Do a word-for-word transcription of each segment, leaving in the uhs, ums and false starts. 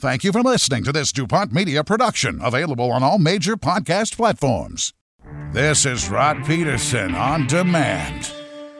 Thank you for listening to this DuPont Media production, available on all major podcast platforms. This is Rod Peterson on demand.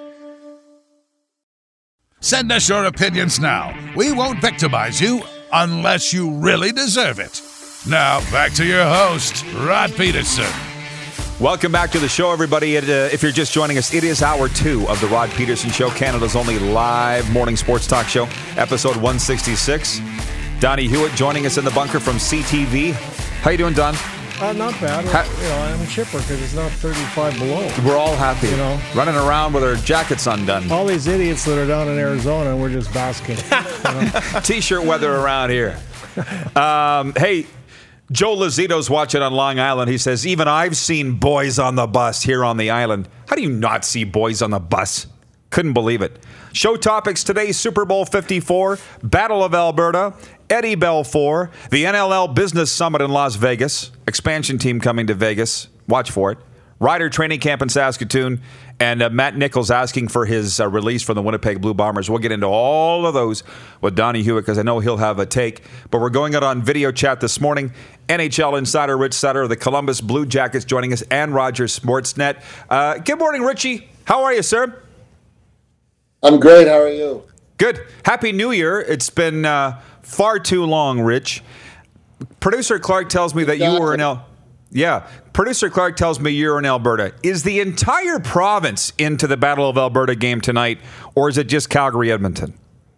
Send us your opinions now. We won't victimize you unless you really deserve it. Now, back to your host, Rod Peterson. Welcome back to the show, everybody. It, uh, if you're just joining us, it is hour two of the Rod Peterson Show, Canada's only live morning sports talk show, episode one sixty-six. Donnie Hewitt joining us in the bunker from C T V. How you doing, Don? Uh, not bad. Ha- you know, I'm chipper because it's not thirty-five below. We're all happy. You know, running around with our jackets undone. All these idiots that are down in Arizona, and we're just basking. You know? T-shirt weather around here. Um, hey, Joe Lazito's watching on Long Island. He says, even I've seen boys on the bus here on the island. How do you not see boys on the bus? Couldn't believe it. Show topics today, Super Bowl fifty-four, Battle of Alberta, Eddie Belfour, the N L L Business Summit in Las Vegas, expansion team coming to Vegas. Watch for it. Rider training camp in Saskatoon, and uh, Matt Nichols asking for his uh, release from the Winnipeg Blue Bombers. We'll get into all of those with Donnie Hewitt because I know he'll have a take. But we're going out on video chat this morning. N H L insider Rich Sutter of the Columbus Blue Jackets joining us, and Rogers Sportsnet. Uh, good morning, Richie. How are you, sir? I'm great. How are you? Good. Happy New Year. It's been uh, far too long, Rich. Producer Clark tells me that you were in El... Yeah. Producer Clark tells me you're in Alberta. Is the entire province into the Battle of Alberta game tonight, or is it just Calgary-Edmonton?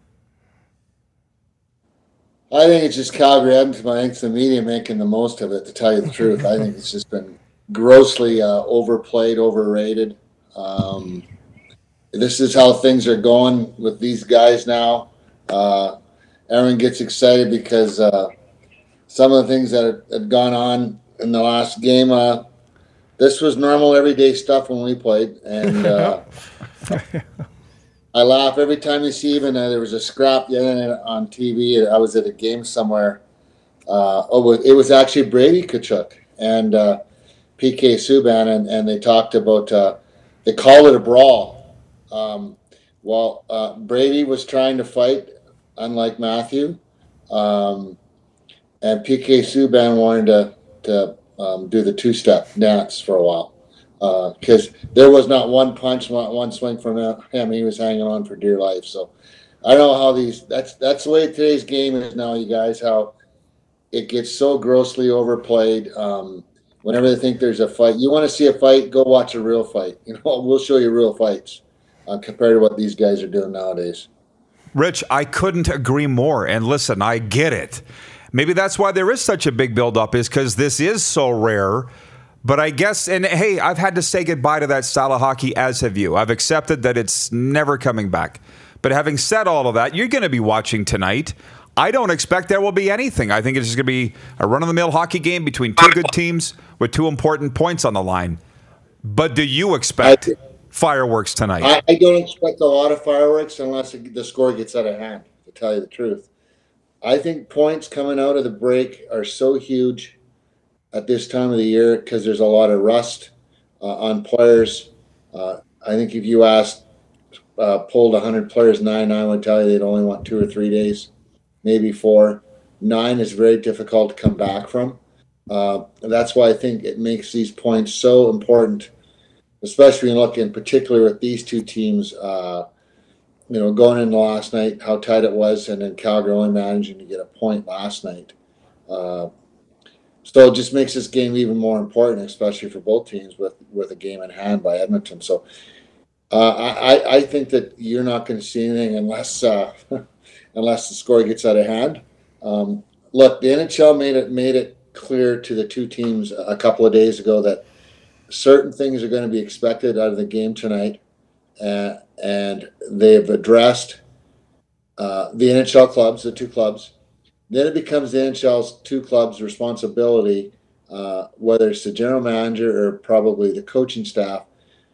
I think it's just Calgary-Edmonton. I think it's the media making the most of it, to tell you the truth. I think it's just been grossly uh, overplayed, overrated. Um... This is how things are going with these guys now. Uh, Aaron gets excited because uh, some of the things that had gone on in the last game, uh, this was normal, everyday stuff when we played. And uh, I laugh every time you see even uh, there was a scrap the other night on T V. I was at a game somewhere. Uh, oh, it was actually Brady Tkachuk and uh, P K Subban, and, and they talked about, uh, they called it a brawl. Um, well, uh, Brady was trying to fight, unlike Matthew, um, and P K Subban wanted to, to um, do the two-step dance for a while because uh, there was not one punch, not one swing from him. He was hanging on for dear life. So I don't know how these. That's that's the way today's game is now, you guys. How it gets so grossly overplayed. Um, whenever they think there's a fight, you want to see a fight, go watch a real fight. You know, we'll show you real fights. Uh, compared to what these guys are doing nowadays. Rich, I couldn't agree more. And listen, I get it. Maybe that's why there is such a big buildup, is because this is so rare. But I guess, and hey, I've had to say goodbye to that style of hockey, as have you. I've accepted that it's never coming back. But having said all of that, you're going to be watching tonight. I don't expect there will be anything. I think it's just going to be a run-of-the-mill hockey game between two good teams with two important points on the line. But do you expect... I- fireworks tonight? I, I don't expect a lot of fireworks unless the score gets out of hand, to tell you the truth. I think points coming out of the break are so huge at this time of the year because there's a lot of rust uh, on players. Uh, I think if you asked, uh, pulled one hundred players, nine, I would tell you they'd only want two or three days, maybe four. Nine is very difficult to come back from. Uh, that's why I think it makes these points so important, especially when you look in particular at these two teams, uh, you know, going into last night, how tight it was, and then Calgary only managing to get a point last night. Uh, so it just makes this game even more important, especially for both teams with, with a game in hand by Edmonton. So uh, I, I think that you're not going to see anything unless uh, unless the score gets out of hand. Um, look, the N H L made it made it clear to the two teams a couple of days ago that certain things are going to be expected out of the game tonight, uh, and they've addressed uh, the N H L clubs, the two clubs. Then it becomes the N H L's two clubs' responsibility, uh, whether it's the general manager or probably the coaching staff,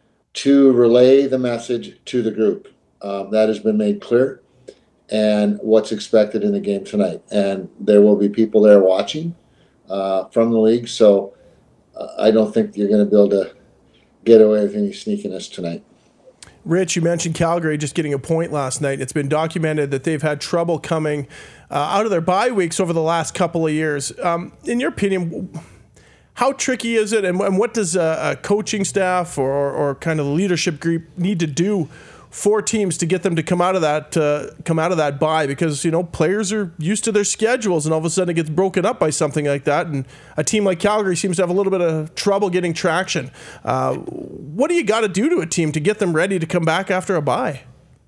to relay the message to the group. Um, that has been made clear, and what's expected in the game tonight. And there will be people there watching uh, from the league, so I don't think you're going to be able to get away with any sneakiness tonight. Rich, you mentioned Calgary just getting a point last night. It's been documented that they've had trouble coming uh, out of their bye weeks over the last couple of years. Um, in your opinion, how tricky is it, and, and what does a, a coaching staff or, or kind of the leadership group need to do for teams to get them to come out of that uh, come out of that bye? Because, you know, players are used to their schedules, and all of a sudden it gets broken up by something like that, and a team like Calgary seems to have a little bit of trouble getting traction. Uh, what do you got to do to a team to get them ready to come back after a bye?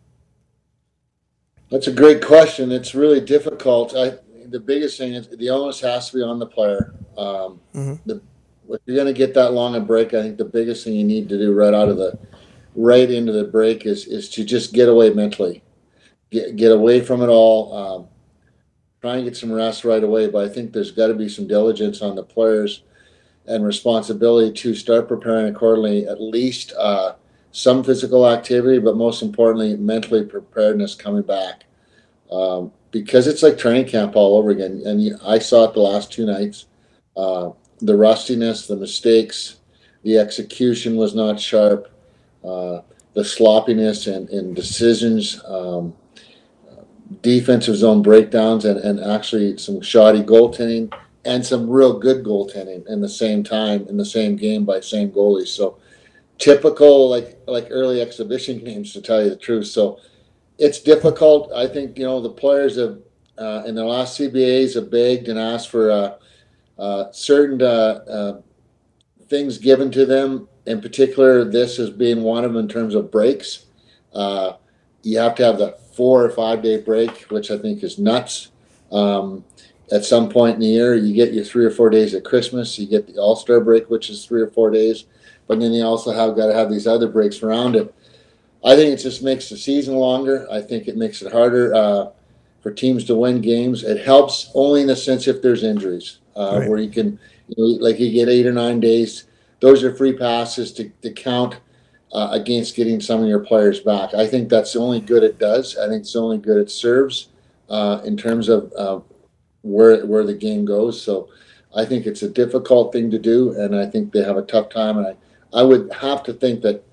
That's a great question. It's really difficult. I, the biggest thing is the onus has to be on the player. Um, mm-hmm. the, if you're going to get that long a break, I think the biggest thing you need to do right out of the right into the break is is to just get away mentally, get get away from it all. Um, try and get some rest right away. But I think there's got to be some diligence on the players and responsibility to start preparing accordingly. At least uh, some physical activity, but most importantly, mentally preparedness coming back. Um, because it's like training camp all over again. And you, I saw it the last two nights. Uh, the rustiness, the mistakes, the execution was not sharp. Uh, the sloppiness and, and decisions, um, defensive zone breakdowns, and, and actually some shoddy goaltending and some real good goaltending in the same time, in the same game by same goalies. So typical, like like early exhibition games, to tell you the truth. So it's difficult. I think, you know, the players have, uh, in the last C B As have begged and asked for uh, uh, certain uh, uh, things given to them. In particular, this as being one of them in terms of breaks. Uh, you have to have the four or five day break, which I think is nuts. Um, at some point in the year, you get your three or four days at Christmas. You get the All-Star break, which is three or four days. But then you also have got to have these other breaks around it. I think it just makes the season longer. I think it makes it harder uh, for teams to win games. It helps only in the sense if there's injuries, uh, right. where you can, you know, like you get eight or nine days. Those are free passes to, to count uh, against getting some of your players back. I think that's the only good it does. I think it's the only good it serves uh, in terms of uh, where where the game goes. So I think it's a difficult thing to do, and I think they have a tough time. And I, I would have to think that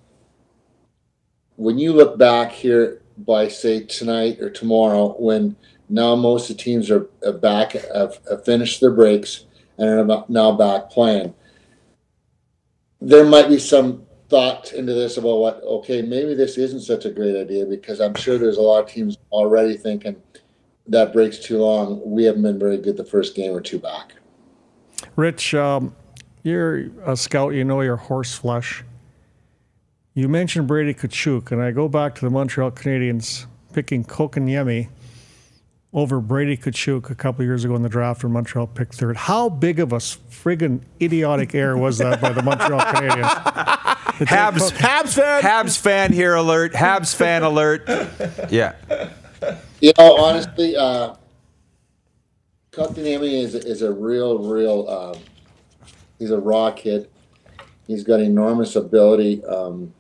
when you look back here by, say, tonight or tomorrow, when now most of the teams are, are back, have, have finished their breaks and are now back playing, there might be some thought into this about what, okay, maybe this isn't such a great idea, because I'm sure there's a lot of teams already thinking that break's too long. We haven't been very good the first game or two back. Rich, um, you're a scout, you know your horse flesh. You mentioned Brady Tkachuk, and I go back to the Montreal Canadiens picking Kotkaniemi over Brady Tkachuk a couple of years ago in the draft when Montreal picked third. How big of a friggin' idiotic error was that by the Montreal Canadiens? Habs, Habs fan. Habs fan here alert. Habs fan alert. Yeah. You know, honestly, uh, Kotkaniemi is, is a real, real, um, he's a raw kid. He's got enormous ability. Um,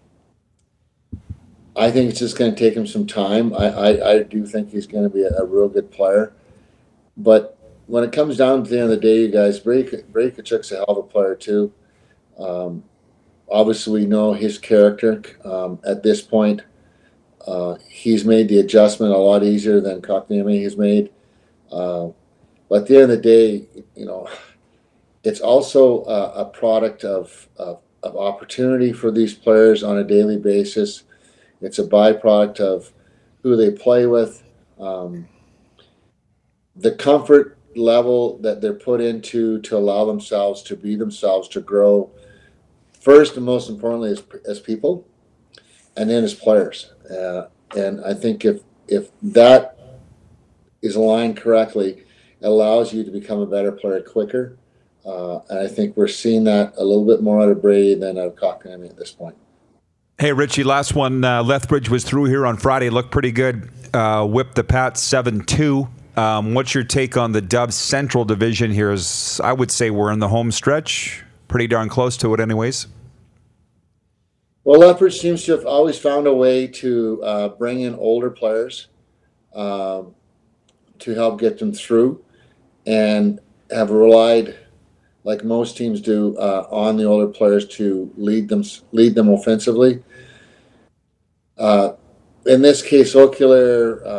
I think it's just going to take him some time. I, I, I do think he's going to be a, a real good player. But when it comes down to the end of the day, you guys, Brady, Brady Tkachuk's a hell of a player too. Um, obviously, we know his character um, at this point. Uh, he's made the adjustment a lot easier than Kotkaniemi has made. Uh, but at the end of the day, you know, it's also a, a product of, of of opportunity for these players on a daily basis. It's a byproduct of who they play with, um, the comfort level that they're put into to allow themselves to be themselves, to grow, first and most importantly as, as people, and then as players. Uh, and I think if if that is aligned correctly, it allows you to become a better player quicker. Uh, and I think we're seeing that a little bit more out of Brady than out of Kotkaniemi at this point. Hey, Richie, last one. Uh, Lethbridge was through here on Friday. Looked pretty good. Uh, whipped the Pats seven two. Um, what's your take on the Dubs Central Division here? Is, I would say we're in the home stretch. Pretty darn close to it anyways. Well, Lethbridge seems to have always found a way to uh, bring in older players um, to help get them through, and have relied, like most teams do, uh, on the older players to lead them lead them offensively. Uh, in this case, Eau Claire, uh,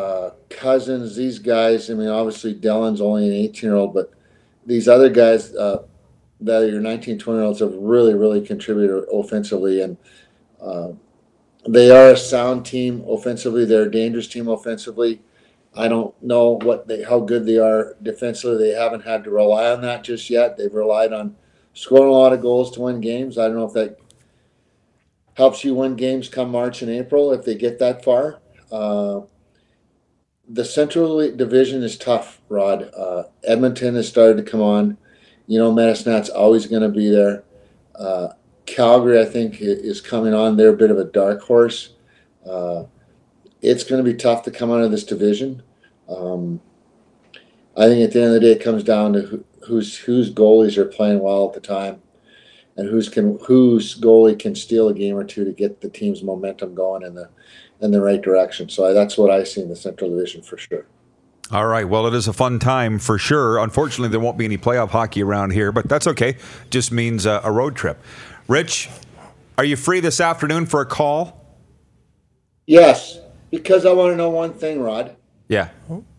Cousins, these guys, I mean, obviously Dellen's only an eighteen-year-old, but these other guys uh, that are your nineteen, twenty-year-olds have really, really contributed offensively. And uh, they are a sound team offensively. They're a dangerous team offensively. I don't know what they, how good they are defensively. They haven't had to rely on that just yet. They've relied on scoring a lot of goals to win games. I don't know if that helps you win games come March and April if they get that far. Uh, the Central Division is tough, Rod. Uh, Edmonton has started to come on. You know, Medicine's always going to be there. Uh, Calgary, I think, is coming on. They're a bit of a dark horse. Uh, it's going to be tough to come out of this division. Um, I think at the end of the day, it comes down to who, who's whose goalies are playing well at the time, and who's can whose goalie can steal a game or two to get the team's momentum going in the in the right direction. So that's what I see in the Central Division for sure. All right. Well, it is a fun time for sure. Unfortunately, there won't be any playoff hockey around here, but that's okay. Just means uh, a road trip. Rich, are you free this afternoon for a call? Yes, because I want to know one thing, Rod. Yeah.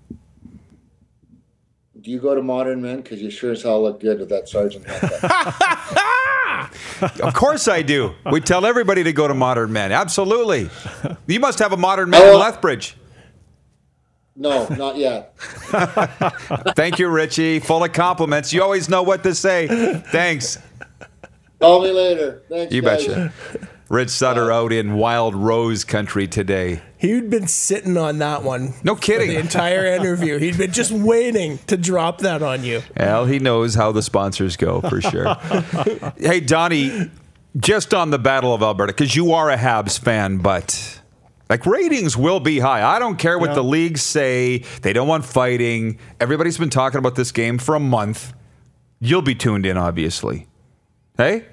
Do you go to Modern Men? Because you sure as hell look good with that sergeant haircut. Of course I do. We tell everybody to go to Modern Men. Absolutely. You must have a Modern Man Oh. in Lethbridge. No, not yet. Thank you, Richie. Full of compliments. You always know what to say. Thanks. Call me later. Thanks, You guys. betcha. Rich Sutter out in Wild Rose Country today. He'd been sitting on that one. No for kidding. the entire interview. He'd been just waiting to drop that on you. Well, he knows how the sponsors go for sure. Hey, Donnie, just on the Battle of Alberta, because you are a Habs fan, but like ratings will be high. I don't care what Yeah. the leagues say. They don't want fighting. Everybody's been talking about this game for a month. You'll be tuned in, obviously. Hey?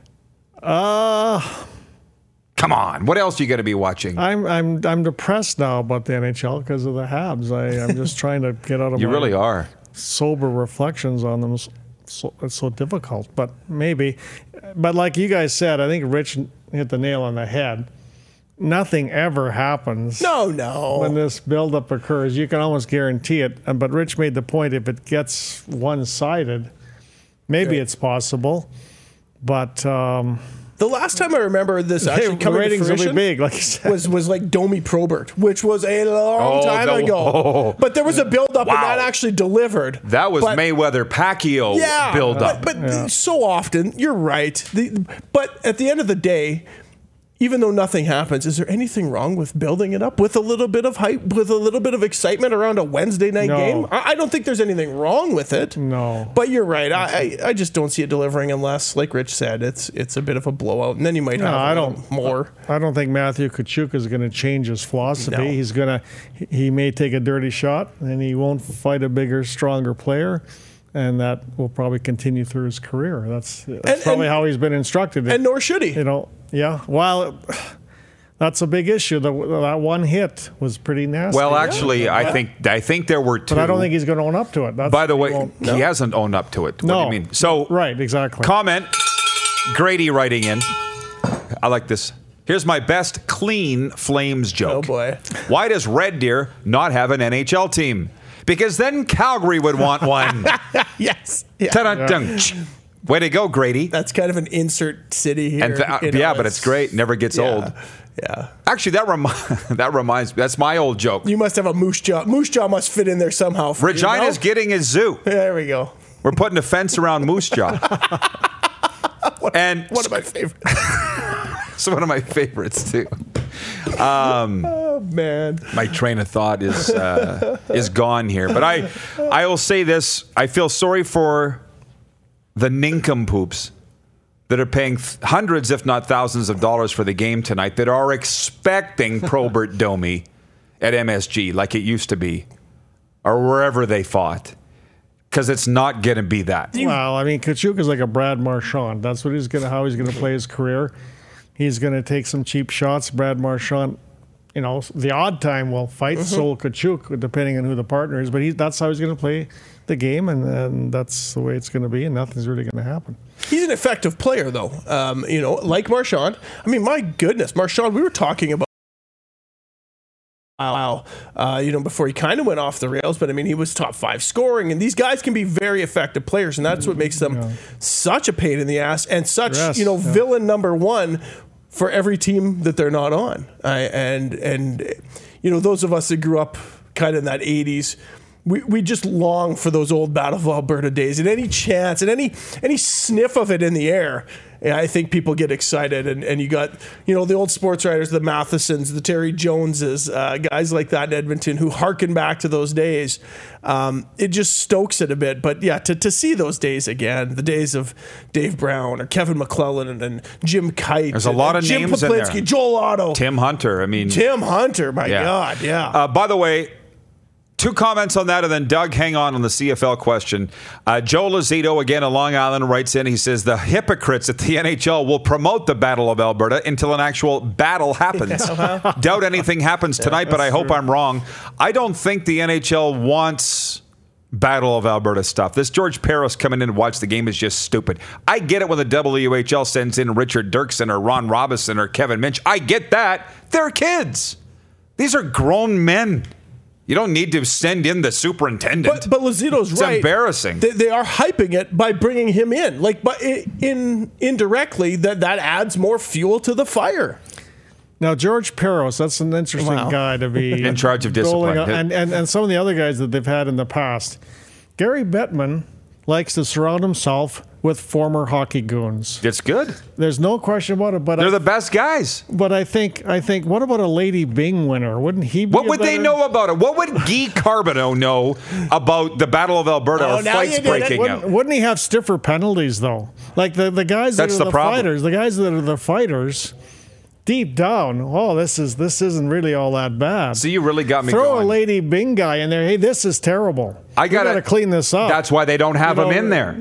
Uh, Come on. What else are you going to be watching? I'm I'm I'm depressed now about the N H L because of the Habs. I, I'm just trying to get out of You my really are. sober reflections on them. So, it's so difficult, but maybe. But like you guys said, I think Rich hit the nail on the head. Nothing ever happens. No, no. When this buildup occurs, you can almost guarantee it. And- But Rich made the point: if it gets one-sided, maybe Right. it's possible. But um, The last time I remember this actually the coming to ratings will be fruition big, like you said. was was like Domi Probert, which was a long Oh, time the- ago. oh. But there was a build up Wow. and that actually delivered. That was But- Mayweather Pacquiao yeah, build up. But, but so often, you're right. The, but at the end of the day, even though nothing happens, is there anything wrong with building it up with a little bit of hype, with a little bit of excitement around a Wednesday night No. game? I, I don't think there's anything wrong with it. No. But you're right. I, I, I just don't see it delivering unless, like Rich said, it's it's a bit of a blowout, and then you might No, have I a don't- little more. I don't think Matthew Tkachuk is going to change his philosophy. No. He's going to, he may take a dirty shot and he won't fight a bigger, stronger player. And that will probably continue through his career. That's, that's And- probably and- how he's been instructed. And nor should he. you know, yeah. Well, that's a big issue. The, that one hit was pretty nasty. Well, actually, I think I think there were two. but I don't think he's going to own up to it. That's, By the he way, won't- he hasn't owned up to it. What No. do you mean? So, right, exactly. comment. Grady writing in. I like this. Here's my best clean Flames joke. Oh, boy. Why does Red Deer not have an N H L team? Because then Calgary would want one. Yes. Yeah. Ta-da-dung. Way to go, Grady. That's kind of an insert city here. And th- you know, yeah, but it's great. Never gets yeah, old. Yeah. Actually, that remi- that reminds me. That's my old joke. You must have a moose jaw. Moose jaw must fit in there somehow. For Regina's you know? getting a zoo. There we go. We're putting a fence around Moose Jaw. and One of my favorites. it's one of my favorites too. Oh man. My train of thought is uh, is gone here, but I I will say this: I feel sorry for the nincompoops that are paying th- hundreds, if not thousands, of dollars for the game tonight that are expecting Probert Domi at M S G like it used to be, or wherever they fought, because it's not going to be that. Well, I mean, Kachuk is like a Brad Marchand. That's what he's gonna, how he's going to play his career. He's going to take some cheap shots. Brad Marchand, you know, the odd time will fight. Mm-hmm. So will Kachuk, depending on who the partner is. But he, that's how he's going to play the game, and, and that's the way it's going to be, and nothing's really going to happen. He's an effective player, though. Um, you know, like Marchand. I mean, my goodness, Marchand. We were talking about. Wow, uh, you know, before he kind of went off the rails, but I mean, he was top five scoring, and these guys can be very effective players, and that's what makes them yeah. such a pain in the ass and such, yes, you know, yeah. villain number one for every team that they're not on. I, and and you know, those of us that grew up kind of in that eighties, we we just long for those old Battle of Alberta days, and any chance and any any sniff of it in the air. Yeah, I think people get excited, and, and you got, you know, the old sports writers, the Mathesons, the Terry Joneses, uh, guys like that in Edmonton who harken back to those days. Um, it just stokes it a bit. But yeah, to, to see those days again, the days of Dave Brown or Kevin McClellan and, and Jim Kite. There's a lot of Jim names Poplinski, in there. Joel Otto. Tim Hunter. I mean, Tim Hunter, my yeah. God, yeah. Uh, by the way, two comments on that, and then Doug, hang on on the C F L question. Uh, Joe Lazito, again, of Long Island, writes in. He says, the hypocrites at the N H L will promote the Battle of Alberta until an actual battle happens. Yeah. Doubt anything happens tonight, yeah, but I hope true. I'm wrong. I don't think the N H L wants Battle of Alberta stuff. This George Peros coming in to watch the game is just stupid. I get it when the W H L sends in Richard Dirksen or Ron Robinson or Kevin Minch. I get that. They're kids. These are grown men. You don't need to send in the superintendent. But, but Lazito's it's right. It's embarrassing. They, they are hyping it by bringing him in. Like, but in indirectly, that, that adds more fuel to the fire. Now, George Peros, that's an interesting wow. guy to be in charge of discipline. And, and, and some of the other guys that they've had in the past. Gary Bettman likes to surround himself with former hockey goons. It's good. There's no question about it. But they're I, the best guys. But I think, I think, what about a Lady Byng winner? Wouldn't he be What would better? they know about it? What would Guy Carbonneau know about the Battle of Alberta oh, or fights breaking wouldn't, out? Wouldn't he have stiffer penalties, though? Like the, the guys that That's are the the, problem. fighters, the guys that are the fighters, deep down, oh, this is this isn't really all that bad. So you really got me Throw going. a Lady Byng guy in there. Hey, this is terrible. I gotta, gotta clean this up. That's why they don't have you him know, in there.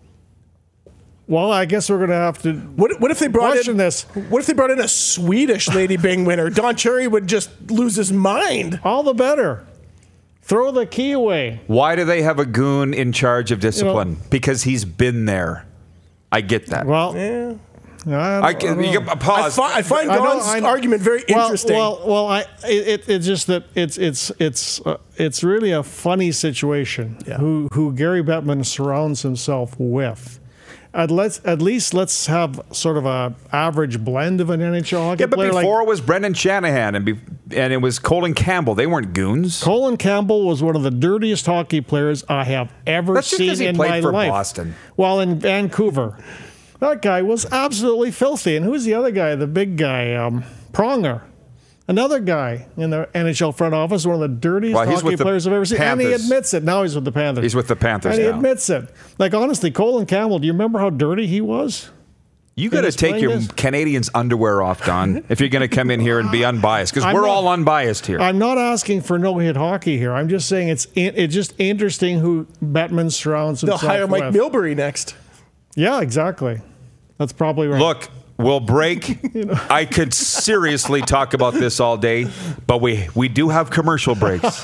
Well, I guess we're going to have to what, what if they brought question in, this. What if they brought in a Swedish Lady Byng winner? Don Cherry would just lose his mind. All the better. Throw the key away. Why do they have a goon in charge of discipline? You know, because he's been there. I get that. Well, yeah. I, I can, you can pause. I, fi- I find Don's I know, I argument very well, interesting. Well, well, I it, it's just that it's it's it's uh, it's really a funny situation. Yeah. Who who Gary Bettman surrounds himself with. At let's at least let's have sort of a average blend of an N H L hockey yeah, but player. before like, it was Brendan Shanahan and be, and it was Colin Campbell. They weren't goons. Colin Campbell was one of the dirtiest hockey players I have ever That's just seen he in played my for life. Boston. Well, in Vancouver, that guy was absolutely filthy. And who's the other guy? The big guy, um, Pronger. Another guy in the N H L front office, one of the dirtiest well, hockey players I've ever seen. Panthers. And he admits it. Now he's with the Panthers. He's with the Panthers And he now. admits it. Like, honestly, Colin Campbell, do you remember how dirty he was? You got to take your this? Canadians' underwear off, Don, if you're going to come in here and be unbiased, because we're not, all unbiased here. I'm not asking for no-hit hockey here. I'm just saying it's it's just interesting who Bettman surrounds himself with. They'll hire Mike with. Milbury next. Yeah, exactly. That's probably right. Look, we'll break. you know. I could seriously talk about this all day, but we, we do have commercial breaks.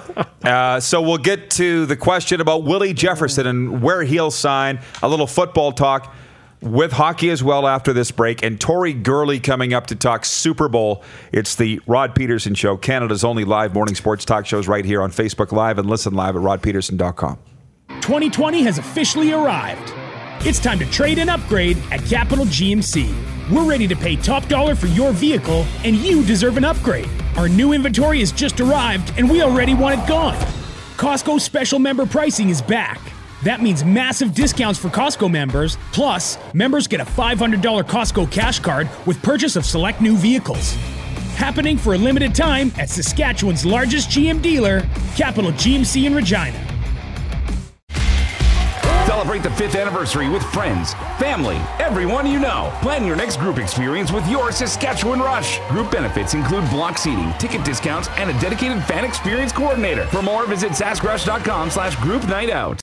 uh, so we'll get to the question about Willie Jefferson and where he'll sign, a little football talk with hockey as well after this break, and Tori Gurley coming up to talk Super Bowl. It's the Rod Peterson Show, Canada's only live morning sports talk shows, right here on Facebook Live, and listen live at rod peterson dot com. twenty twenty has officially arrived. It's time to trade and upgrade at Capital G M C. We're ready to pay top dollar for your vehicle, and you deserve an upgrade. Our new inventory has just arrived, and we already want it gone. Costco special member pricing is back. That means massive discounts for Costco members, plus members get a five hundred dollars Costco cash card with purchase of select new vehicles. Happening for a limited time at Saskatchewan's largest G M dealer, Capital G M C in Regina. Celebrate the fifth anniversary with friends, family, everyone you know. Plan your next group experience with your Saskatchewan Rush. Group benefits include block seating, ticket discounts, and a dedicated fan experience coordinator. For more, visit saskrush.com slash group night out.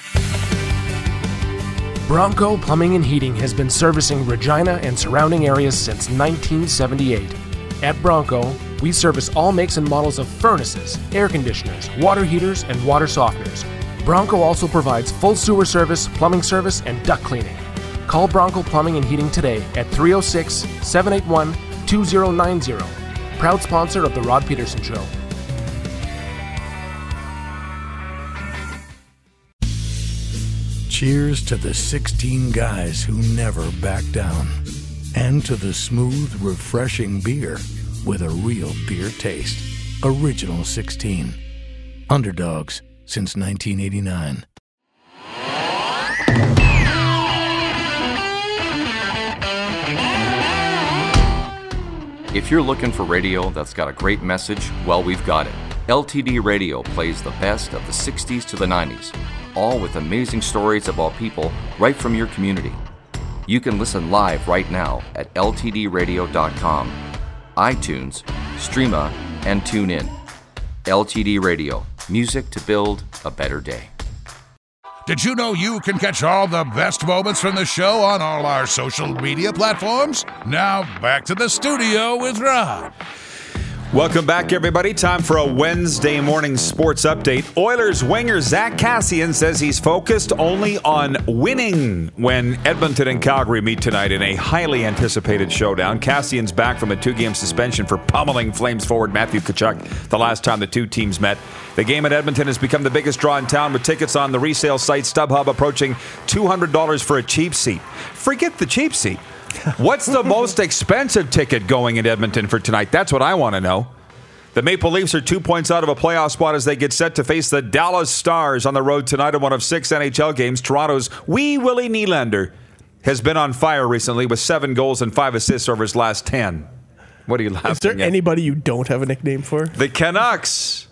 Bronco Plumbing and Heating has been servicing Regina and surrounding areas since nineteen seventy-eight. At Bronco, we service all makes and models of furnaces, air conditioners, water heaters, and water softeners. Bronco also provides full sewer service, plumbing service, and duct cleaning. Call Bronco Plumbing and Heating today at three oh six, seven eight one, two oh nine oh. proud sponsor of The Rod Peterson Show. Cheers to the sixteen guys who never back down. And to the smooth, refreshing beer with a real beer taste. Original sixteen. Underdogs since nineteen eighty-nine. If you're looking for radio that's got a great message, well, we've got it. L T D Radio plays the best of the sixties to the nineties, all with amazing stories about people right from your community. You can listen live right now at L T D radio dot com, iTunes, Streama, and TuneIn. L T D Radio, music to build a better day. Did you know you can catch all the best moments from the show on all our social media platforms? Now back to the studio with Rod. Welcome back, everybody. Time for a Wednesday morning sports update. Oilers winger Zach Kassian says he's focused only on winning when Edmonton and Calgary meet tonight in a highly anticipated showdown. Kassian's back from a two-game suspension for pummeling Flames forward Matthew Tkachuk the last time the two teams met. The game at Edmonton has become the biggest draw in town, with tickets on the resale site StubHub approaching two hundred dollars for a cheap seat. Forget the cheap seat. What's the most expensive ticket going in Edmonton for tonight? That's what I want to know. The Maple Leafs are two points out of a playoff spot as they get set to face the Dallas Stars on the road tonight in one of six N H L games. Toronto's wee Willie Nylander has been on fire recently with seven goals and five assists over his last ten. What are you laughing at? Is there at? Anybody you don't have a nickname for? The Canucks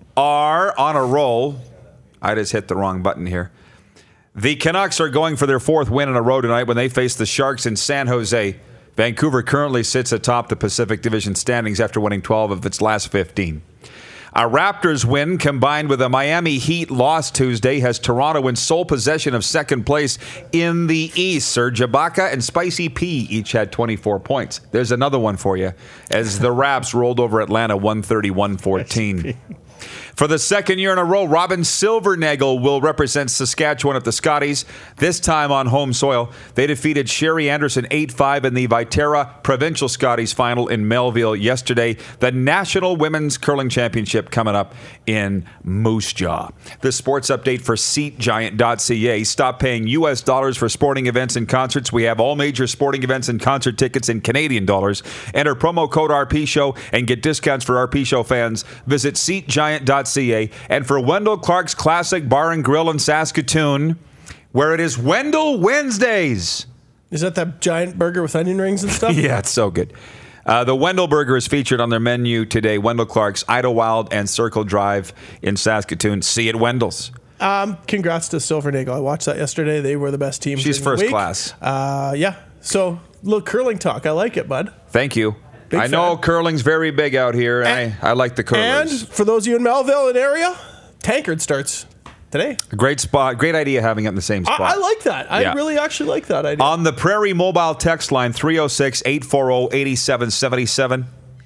are on a roll. I just hit the wrong button here. The Canucks are going for their fourth win in a row tonight when they face the Sharks in San Jose. Vancouver currently sits atop the Pacific Division standings after winning twelve of its last fifteen. A Raptors win combined with a Miami Heat loss Tuesday has Toronto in sole possession of second place in the East. Serge Ibaka and Spicy P each had twenty-four points. There's another one for you as the Raps rolled over Atlanta one thirty to one fourteen. For the second year in a row, Robin Silvernagle will represent Saskatchewan at the Scotties, this time on home soil. They defeated Sherry Anderson eight five in the Viterra Provincial Scotties final in Melville yesterday. The National Women's Curling Championship coming up in Moose Jaw. The sports update for seat giant dot c a. Stop paying U S dollars for sporting events and concerts. We have all major sporting events and concert tickets in Canadian dollars. Enter promo code R P Show and get discounts for R P Show fans. Visit seat giant dot c a. And for Wendell Clark's Classic Bar and Grill in Saskatoon, where it is Wendell Wednesdays. Is that that giant burger with onion rings and stuff? Yeah, it's so good. Uh, the Wendell Burger is featured on their menu today. Wendell Clark's, Idlewild, and Circle Drive in Saskatoon. See you at Wendell's. Um, congrats to Silvernagle. I watched that yesterday. They were the best team. She's first class. Uh, yeah. So, little curling talk. I like it, bud. Thank you. Big I fan. know curling's very big out here. And, I, I like the curlers. And for those of you in Melville and area, Tankard starts today. A great spot. Great idea having it in the same spot. I, I like that. I yeah. really actually like that idea. On the Prairie Mobile text line, three oh six, eight four oh, eight seven seven seven.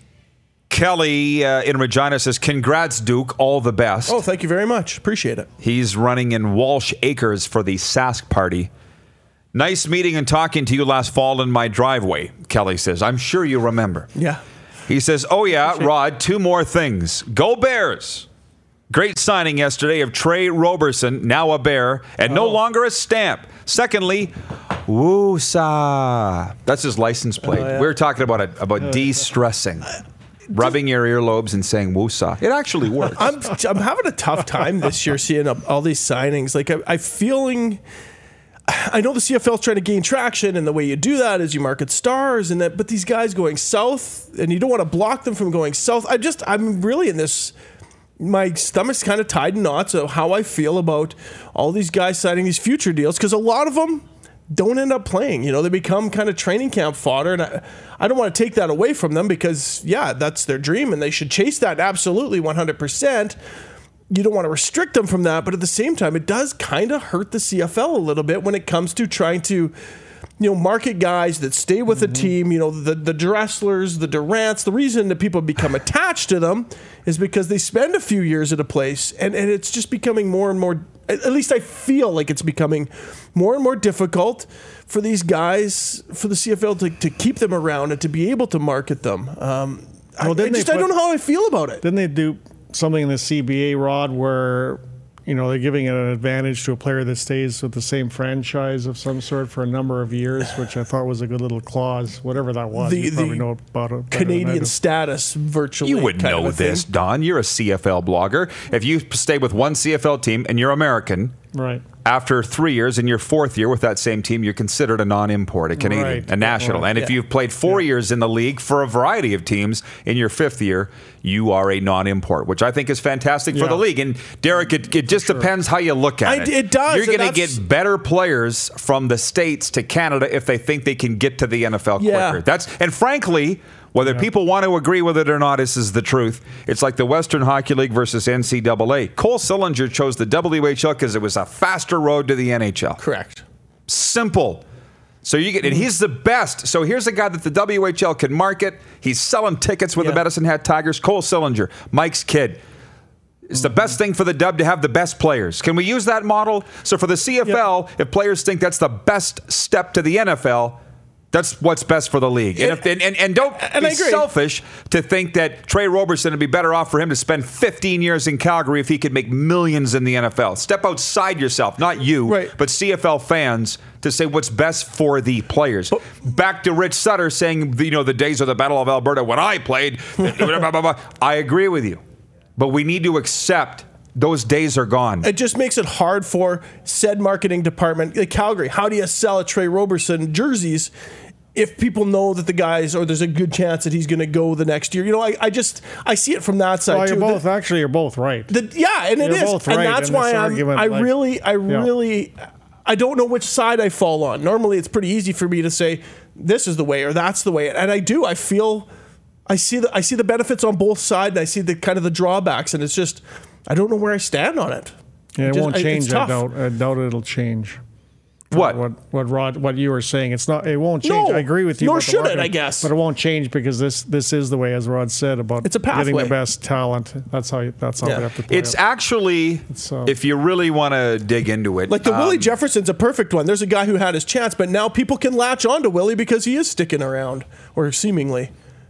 Kelly uh, in Regina says, congrats, Duke. All the best. Oh, thank you very much. Appreciate it. He's running in Walsh Acres for the Sask party. Nice meeting and talking to you last fall in my driveway, Kelly says. I'm sure you remember. Yeah. He says, oh, yeah, Rod, two more things. Go Bears. Great signing yesterday of Trey Roberson, now a Bear, and oh. no longer a Stamp. Secondly, woosah. That's his license plate. Oh, yeah. We were talking about it, about de-stressing. Rubbing your earlobes and saying woosah. It actually works. I'm, I'm having a tough time this year seeing all these signings. Like, I, I'm feeling... I know the C F L is trying to gain traction, and the way you do that is you market stars, and that. But these guys going south, and you don't want to block them from going south. I just, I'm really in this. My stomach's kind of tied in knots of how I feel about all these guys signing these future deals, because a lot of them don't end up playing. You know, they become kind of training camp fodder, and I, I don't want to take that away from them because, yeah, that's their dream, and they should chase that absolutely one hundred percent. You don't want to restrict them from that, but at the same time, it does kind of hurt the C F L a little bit when it comes to trying to, you know, market guys that stay with mm-hmm. the team. You know, the the Dresslers, the Durants. The reason that people become attached to them is because they spend a few years at a place, and, and it's just becoming more and more. At least I feel like it's becoming more and more difficult for these guys, for the C F L to, to keep them around and to be able to market them. Um, Well, I, I didn't they just I put- don't know how I feel about it. Didn't they do something in the C B A, Rod, where you know they're giving an advantage to a player that stays with the same franchise of some sort for a number of years, which I thought was a good little clause, whatever that was. The- you probably the know about it. better than I Canadian do. status virtually. You would kind of know a thing. this, Don. You're a C F L blogger. If you stay with one C F L team and you're American, Right. after three years in your fourth year with that same team, you're considered a non-import, a Canadian, Right. a national. Right. And if Yeah. you've played four years in the league for a variety of teams in your fifth year, you are a non-import, which I think is fantastic for Yeah. the league. And Derek, it, it just depends how you look at I- it. it does, You're and going to that's- get better players from the States to Canada if they think they can get to the N F L Yeah. quicker. That's and frankly, whether people want to agree with it or not, this is the truth. It's like the Western Hockey League versus N C double A. Cole Sillinger chose the W H L because it was a faster road to the N H L. Correct. Simple. So you get, and he's the best. So here's a guy that the W H L can market. He's selling tickets with Yeah. the Medicine Hat Tigers. Cole Sillinger, Mike's kid. It's the best thing for the Dub to have the best players. Can we use that model? So for the C F L, if players think that's the best step to the N F L, that's what's best for the league. And, if, and, and, and don't And be I agree. selfish to think that Trey Roberson would be better off for him to spend fifteen years in Calgary if he could make millions in the N F L. Step outside yourself, not you, Right. but C F L fans, to say what's best for the players. Back to Rich Sutter saying, you know, the days of the Battle of Alberta when I played. blah, blah, blah, blah. I agree with you, but we need to accept those days are gone. It just makes it hard for said marketing department, like Calgary. How do you sell a Trey Roberson jerseys if people know that the guys, or there's a good chance that he's going to go the next year? You know, I, I just I see it from that side Well, too. you're both The- actually you're both right. the- yeah, and it You're is, both and right that's in why this I'm. argument, I like- really, I Yeah. really, I don't know which side I fall on. Normally, it's pretty easy for me to say this is the way or that's the way, and I do. I feel, I see the I see the benefits on both sides, and I see the kind of the drawbacks, and it's just I don't know where I stand on it. Yeah, it just- won't I- it's change. I tough. doubt. I doubt it'll change. What? What? What? Rod? What you were saying? It's not. It won't change. No, I agree with you. nor about the should it, marketing, I guess. But it won't change because this this is the way, as Rod said, about It's a getting pathway. the best talent. That's how. You, that's how Yeah. they have to play It's it. actually, uh, if you really want to dig into it, Like the Willie um, Jefferson's a perfect one. There's a guy who had his chance, but now people can latch on to Willie because he is sticking around, or seemingly.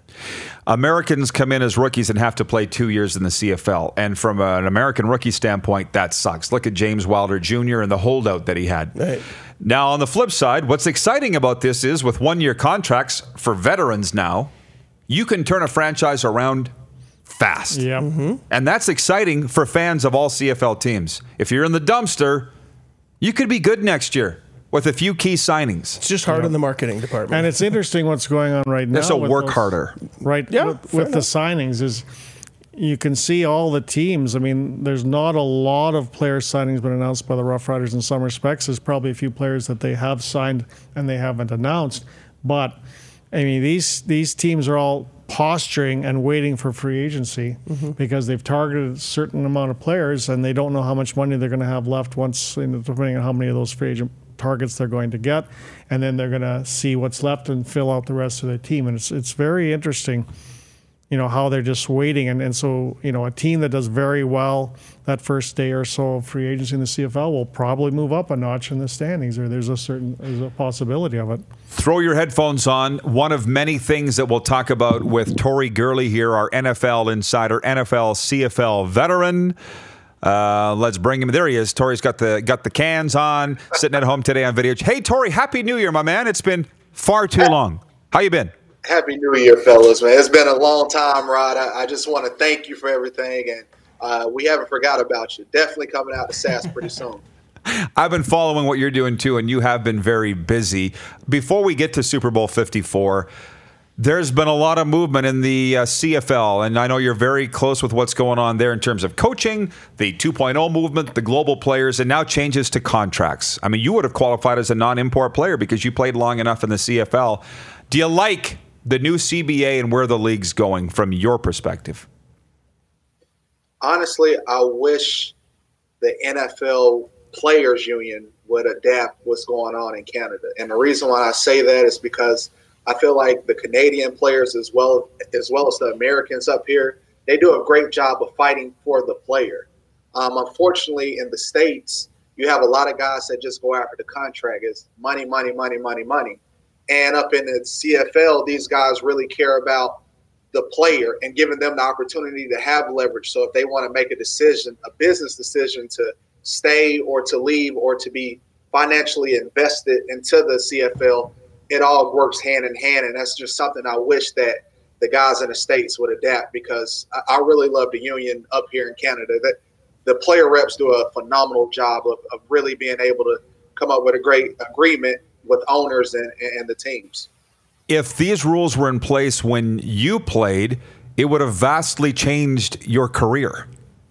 Americans come in as rookies and have to play two years in the C F L. And from an American rookie standpoint, that sucks. Look at James Wilder Junior and the holdout that he had. Right. Now, on the flip side, what's exciting about this is with one-year contracts for veterans now, you can turn a franchise around fast. Yeah. Mm-hmm. And that's exciting for fans of all C F L teams. If you're in the dumpster, you could be good next year with a few key signings. It's just hard in the marketing department. And it's interesting what's going on right now. So with work those- harder. Right. Yeah, With, fair with the enough. signings is you can see all the teams. I mean, there's not a lot of player signings been announced by the Rough Riders in some respects. There's probably a few players that they have signed and they haven't announced. But I mean, these these teams are all posturing and waiting for free agency because they've targeted a certain amount of players and they don't know how much money they're going to have left once, you know, depending on how many of those free agent targets they're going to get, and then they're going to see what's left and fill out the rest of the team. And it's it's very interesting, you know, how they're just waiting. And, and so, you know, a team that does very well that first day or so of free agency in the C F L will probably move up a notch in the standings, or there's a certain there's a possibility of it. Throw your headphones on. One of many things that we'll talk about with Tori Gurley here, our N F L insider, N F L, C F L veteran. Uh, let's bring him. There he is. Tori's got the got the cans on, sitting at home today on video. Hey, Tori, Happy New Year, my man. It's been far too long. How you been? Happy New Year, fellas, man. It's been a long time, Rod. I, I just want to thank you for everything, and uh, we haven't forgot about you. Definitely coming out to S A S pretty soon. I've been following what you're doing too, and you have been very busy. Before we get to Super Bowl fifty-four, there's been a lot of movement in the uh, C F L, and I know you're very close with what's going on there in terms of coaching, the two point oh movement, the global players, and now changes to contracts. I mean, you would have qualified as a non-import player because you played long enough in the C F L. Do you like the new C B A and where the league's going from your perspective? Honestly, I wish the N F L Players Union would adapt what's going on in Canada. And the reason why I say that is because I feel like the Canadian players as well as well as the Americans up here, they do a great job of fighting for the player. Um, unfortunately, in the States, you have a lot of guys that just go after the contract. It's money, money, money, money, money. And up in the C F L, these guys really care about the player and giving them the opportunity to have leverage. So if they want to make a decision, a business decision to stay or to leave or to be financially invested into the C F L, it all works hand in hand. And that's just something I wish that the guys in the States would adapt, because I, I really love the union up here in Canada. That the player reps do a phenomenal job of, of really being able to come up with a great agreement with owners and, and the teams. If these rules were in place when you played, it would have vastly changed your career.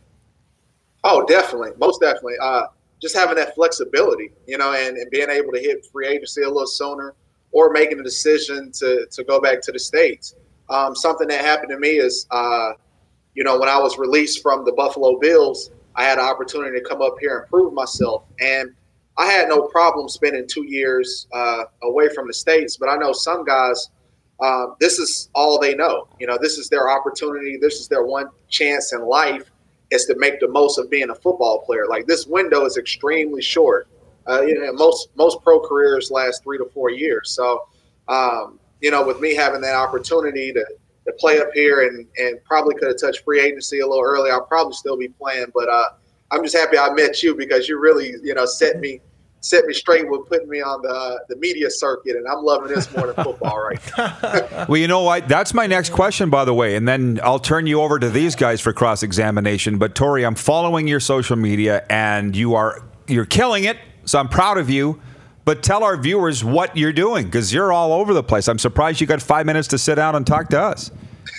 Oh, definitely. Most definitely. Uh, just having that flexibility, you know, and, and being able to hit free agency a little sooner, or making a decision to, to go back to the States. Um, something that happened to me is, uh, you know, when I was released from the Buffalo Bills, I had an opportunity to come up here and prove myself. And I had no problem spending two years uh, away from the States, but I know some guys, uh, this is all they know. You know, this is their opportunity. This is their one chance in life, is to make the most of being a football player. Like, this window is extremely short. Uh, you know, most most pro careers last three to four years. So, um, you know, with me having that opportunity to, to play up here and, and probably could have touched free agency a little early, I'll probably still be playing. But uh, I'm just happy I met you, because you really, you know, set me set me straight with putting me on the the media circuit, and I'm loving this more than football right now. Well, you know what? That's my next question, by the way, and then I'll turn you over to these guys for cross-examination. But Tori, I'm following your social media, and you are you're killing it. So I'm proud of you. But tell our viewers what you're doing, because you're all over the place. I'm surprised you got five minutes to sit down and talk to us.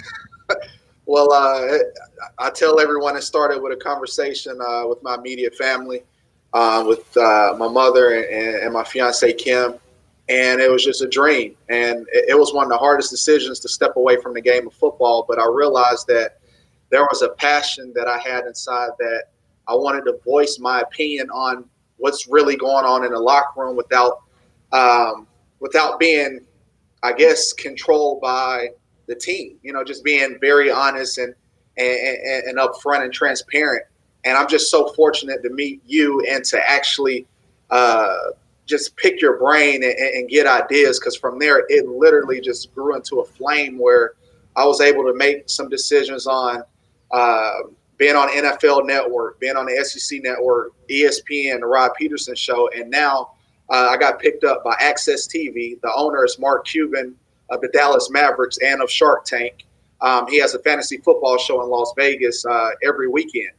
Well, uh, I tell everyone it started with a conversation uh, with my immediate family, uh, with uh, my mother and, and my fiance, Kim. And it was just a dream. And it, it was one of the hardest decisions to step away from the game of football. But I realized that there was a passion that I had inside, that I wanted to voice my opinion on what's really going on in the locker room without um, without being, I guess, controlled by the team. You know, just being very honest and, and, and upfront and transparent. And I'm just so fortunate to meet you and to actually uh, just pick your brain and, and get ideas, because from there it literally just grew into a flame where I was able to make some decisions on uh, being on N F L Network, being on the S E C Network, E S P N, the Rod Peterson Show, and now uh, I got picked up by Access T V. The owner is Mark Cuban of the Dallas Mavericks and of Shark Tank. Um, he has a fantasy football show in Las Vegas uh, every weekend.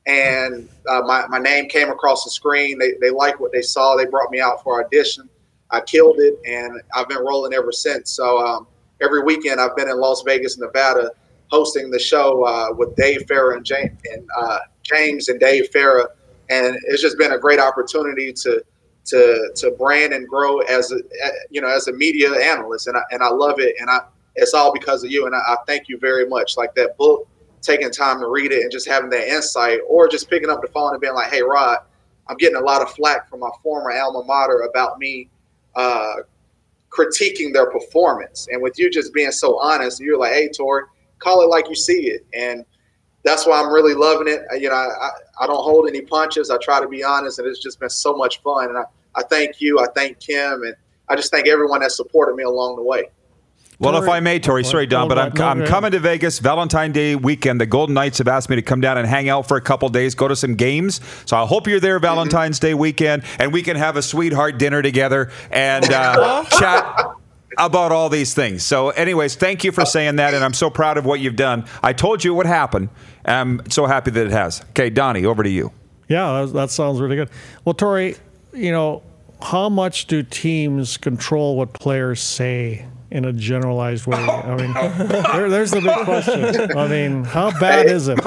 And uh, my, my name came across the screen. They, they liked what they saw. They brought me out for audition. I killed it, and I've been rolling ever since. So um, every weekend I've been in Las Vegas, Nevada, hosting the show uh, with Dave Farah and James and uh, James and Dave Farah, and it's just been a great opportunity to to to brand and grow as a you know as a media analyst, and I and I love it, and I it's all because of you, and I, I thank you very much. Like that book, taking time to read it and just having that insight, or just picking up the phone and being like, "Hey, Rod, I'm getting a lot of flack from my former alma mater about me uh, critiquing their performance," and with you just being so honest, you're like, "Hey, Tori, call it like you see it," and that's why I'm really loving it. You know, I, I don't hold any punches. I try to be honest, and it's just been so much fun. And I, I thank you. I thank Kim, and I just thank everyone that supported me along the way. Well, if I may, Tori, sorry, Don, but I'm, I'm coming to Vegas Valentine's Day weekend. The Golden Knights have asked me to come down and hang out for a couple days, go to some games. So I hope you're there Valentine's mm-hmm. Day weekend, and we can have a sweetheart dinner together and uh, chat about all these things. So anyways, thank you for saying that, and I'm so proud of what you've done. I told you it would happen. I'm so happy that it has. Okay, Donnie, over to you. Yeah, that, that sounds really good. Well, Tori, you know, how much do teams control what players say in a generalized way? I mean, there, there's the big question. I mean, how bad hey, is it?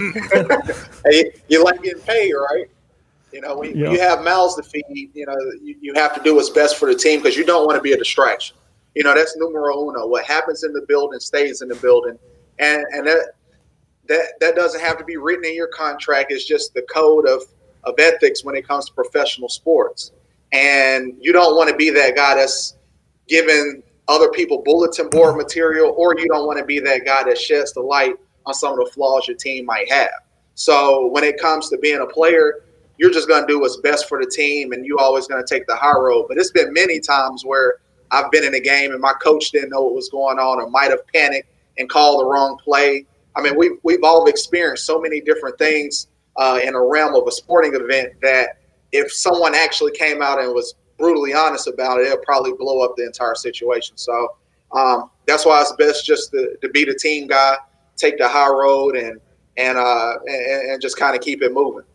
Hey, you like getting paid, right? You know, when yeah. you have mouths to feed, you know, you, you have to do what's best for the team, because you don't want to be a distraction. You know, that's numero uno. What happens in the building stays in the building. And and that that that doesn't have to be written in your contract. It's just the code of, of ethics when it comes to professional sports. And you don't want to be that guy that's giving other people bulletin board material, or you don't want to be that guy that sheds the light on some of the flaws your team might have. So when it comes to being a player, you're just going to do what's best for the team, and you're always going to take the high road. But it's been many times where I've been in a game and my coach didn't know what was going on, or might have panicked and call the wrong play. I mean, we've, we've all experienced so many different things uh, in a realm of a sporting event that if someone actually came out and was brutally honest about it, it'll probably blow up the entire situation. So um, that's why it's best just to, to be the team guy, take the high road, and and uh, and, and just kind of keep it moving.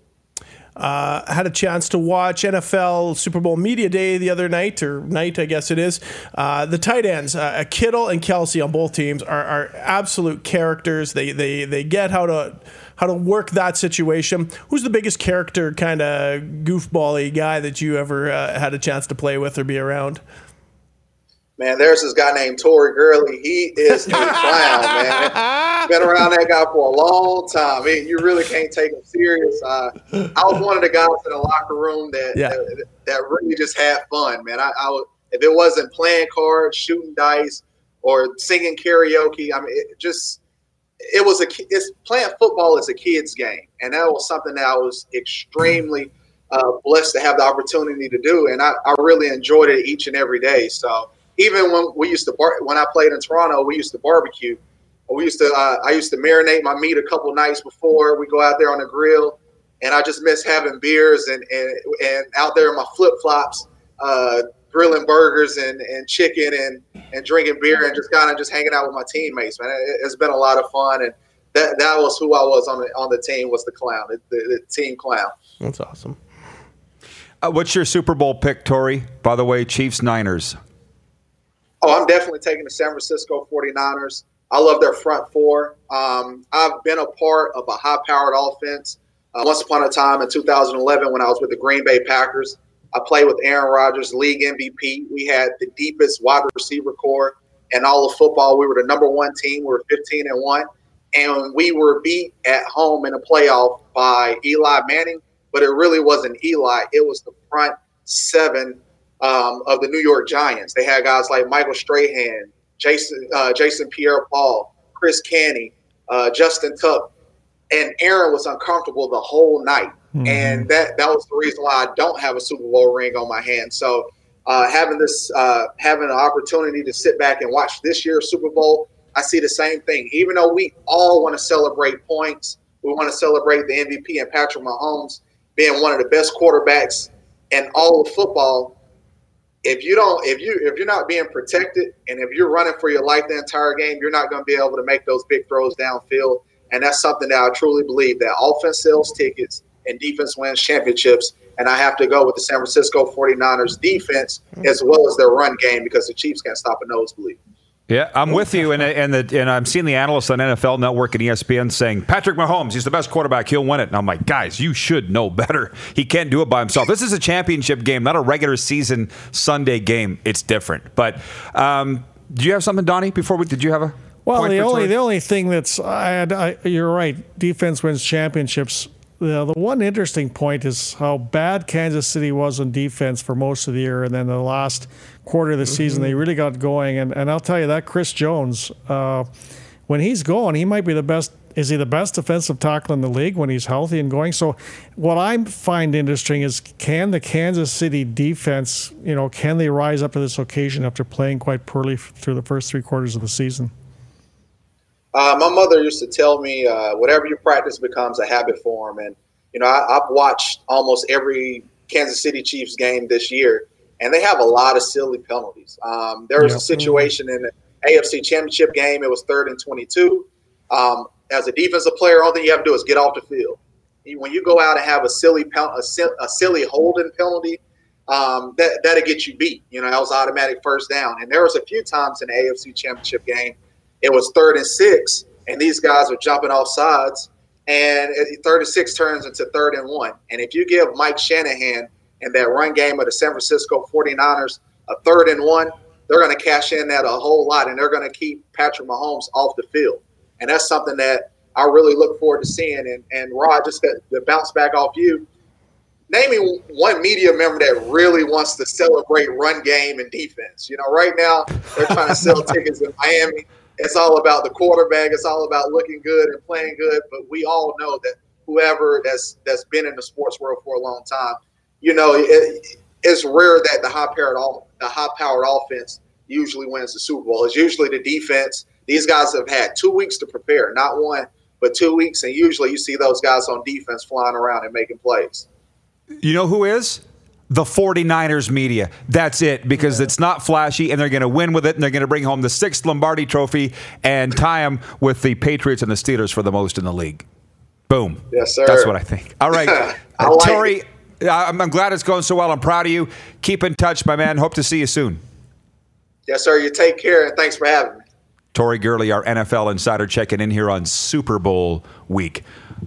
Uh, I had a chance to watch N F L Super Bowl Media Day the other night, or night, I guess it is. Uh, the tight ends, uh, Kittle and Kelsey on both teams, are, are absolute characters. They they they get how to how to work that situation. Who's the biggest character, kind of goofball-y guy that you ever uh, had a chance to play with or be around? Man, there's this guy named Tory Gurley. He is a clown, man. Been around that guy for a long time. I mean, you really can't take him serious. Uh, I was one of the guys in the locker room that yeah. that, that really just had fun, man. I, I would, if it wasn't playing cards, shooting dice, or singing karaoke, I mean, it just it was a it's playing football is a kid's game, and that was something that I was extremely uh, blessed to have the opportunity to do, and I, I really enjoyed it each and every day. So. Even when we used to bar- when I played in Toronto, we used to barbecue. We used to uh, I used to marinate my meat a couple nights before. We go out there on the grill, and I just miss having beers and and, and out there in my flip flops, uh, grilling burgers and, and chicken and, and drinking beer and just kind of just hanging out with my teammates. Man, it, it's been a lot of fun, and that that was who I was on the on the team was the clown, the, the, the team clown. That's awesome. Uh, what's your Super Bowl pick, Tori? By the way, Chiefs Niners. Oh, I'm definitely taking the San Francisco forty-niners. I love their front four. Um, I've been a part of a high-powered offense. Uh, once upon a time in two thousand eleven when I was with the Green Bay Packers, I played with Aaron Rodgers, league M V P. We had the deepest wide receiver core in all of football. We were the number one team. We were fifteen and one. And we were beat at home in a playoff by Eli Manning, but it really wasn't Eli. It was the front seven Um, of the New York Giants. They had guys like Michael Strahan, Jason uh, Jason Pierre-Paul, Chris Canny, uh, Justin Tuck, and Aaron was uncomfortable the whole night. Mm-hmm. And that that was the reason why I don't have a Super Bowl ring on my hand. So uh, having this, uh, having an opportunity to sit back and watch this year's Super Bowl, I see the same thing. Even though we all want to celebrate points, we want to celebrate the M V P and Patrick Mahomes being one of the best quarterbacks in all of football. If you don't, if you if you're not being protected, and if you're running for your life the entire game, you're not going to be able to make those big throws downfield. And that's something that I truly believe, that offense sells tickets and defense wins championships. And I have to go with the San Francisco forty-niners defense as well as their run game, because the Chiefs can't stop a nosebleed. Yeah, I'm with you, and and the, and I'm seeing the analysts on N F L Network and E S P N saying Patrick Mahomes, he's the best quarterback, he'll win it. And I'm like, guys, you should know better. He can't do it by himself. This is a championship game, not a regular season Sunday game. It's different. But um, do you have something, Donnie? Before we did you have a well? point The for only Tori? the only thing that's I, I, you're right. Defense wins championships. The, the one interesting point is how bad Kansas City was on defense for most of the year, and then the last quarter of the mm-hmm. season they really got going. And, and I'll tell you that Chris Jones, uh, when he's going, he might be the best. Is he the best defensive tackle in the league when he's healthy and going? So what I find interesting is, can the Kansas City defense, you know, can they rise up to this occasion after playing quite poorly through the first three quarters of the season? Uh, my mother used to tell me, uh, whatever you practice becomes a habit form. And, you know, I, I've watched almost every Kansas City Chiefs game this year, and they have a lot of silly penalties. Um, there was yeah. a situation in the A F C Championship game. It was third and twenty-two. Um, as a defensive player, all thing you have to do is get off the field. When you go out and have a silly a, a silly holding penalty, um, that, that'll get you beat. You know, that was automatic first down. And there was a few times in the A F C Championship game, it was third and six, and these guys are jumping off sides, and third and six turns into third and one. And if you give Mike Shanahan and that run game of the San Francisco forty-niners a third and one, they're going to cash in that a whole lot, and they're going to keep Patrick Mahomes off the field. And that's something that I really look forward to seeing. And, and Rod, just to, to bounce back off you, name me one media member that really wants to celebrate run game and defense. You know, right now they're trying to sell tickets in Miami. It's all about the quarterback. It's all about looking good and playing good. But we all know that whoever that's that's been in the sports world for a long time, you know, it, it's rare that the high-powered the high-powered offense usually wins the Super Bowl. It's usually the defense These guys have had two weeks to prepare, not one, but two weeks. And usually you see those guys on defense flying around and making plays. You know who is? The 49ers media. That's it, because yeah. it's not flashy, and they're going to win with it, and they're going to bring home the sixth Lombardi trophy and tie them with the Patriots and the Steelers for the most in the league. Boom. Yes, sir. That's what I think. All right. I like Torey, it. I'm, I'm glad it's going so well. I'm proud of you. Keep in touch, my man. Hope to see you soon. Yes, sir. You take care, and thanks for having me. Torey Gurley, our N F L insider, checking in here on Super Bowl week.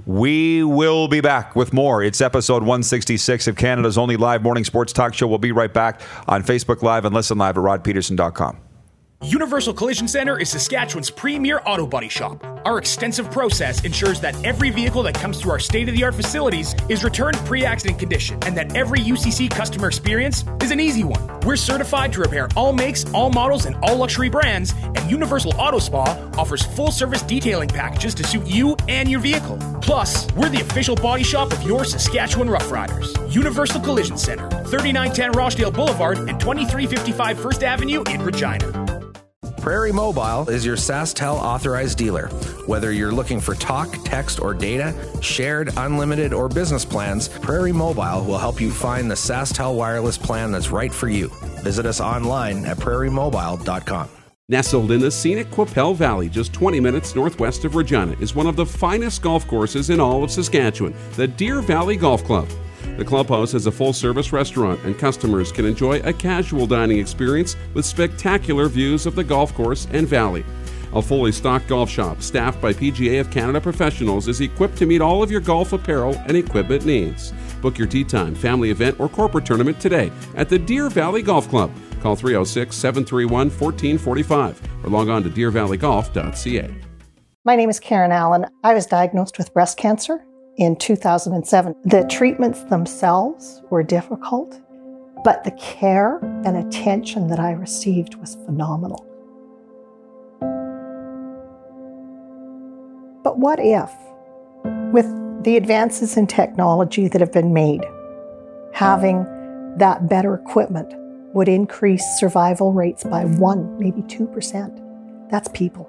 We will be back with more. It's episode one sixty-six of Canada's only live morning sports talk show. We'll be right back on Facebook Live and listen live at rod peterson dot com. Universal Collision Center is Saskatchewan's premier auto body shop. Our extensive process ensures that every vehicle that comes through our state-of-the-art facilities is returned pre-accident condition, and that every U C C customer experience is an easy one. We're certified to repair all makes, all models, and all luxury brands, and Universal Auto Spa offers full-service detailing packages to suit you and your vehicle. Plus, we're the official body shop of your Saskatchewan Rough Riders. Universal Collision Center, thirty-nine ten Rochdale Boulevard and twenty-three fifty-five First Avenue in Regina. Prairie Mobile is your SaskTel authorized dealer. Whether you're looking for talk, text, or data, shared, unlimited, or business plans, Prairie Mobile will help you find the SaskTel wireless plan that's right for you. Visit us online at prairie mobile dot com. Nestled in the scenic Qu'Appelle Valley, just twenty minutes northwest of Regina, is one of the finest golf courses in all of Saskatchewan, the Deer Valley Golf Club. The clubhouse has a full-service restaurant, and customers can enjoy a casual dining experience with spectacular views of the golf course and valley. A fully stocked golf shop, staffed by P G A of Canada professionals, is equipped to meet all of your golf apparel and equipment needs. Book your tee time, family event, or corporate tournament today at the Deer Valley Golf Club. Call three oh six, seven three one, one four four five or log on to deer valley golf dot c a. My name is Karen Allen. I was diagnosed with breast cancer in two thousand seven. The treatments themselves were difficult, but the care and attention that I received was phenomenal. But what if, with the advances in technology that have been made, having that better equipment would increase survival rates by one, maybe two percent? That's people.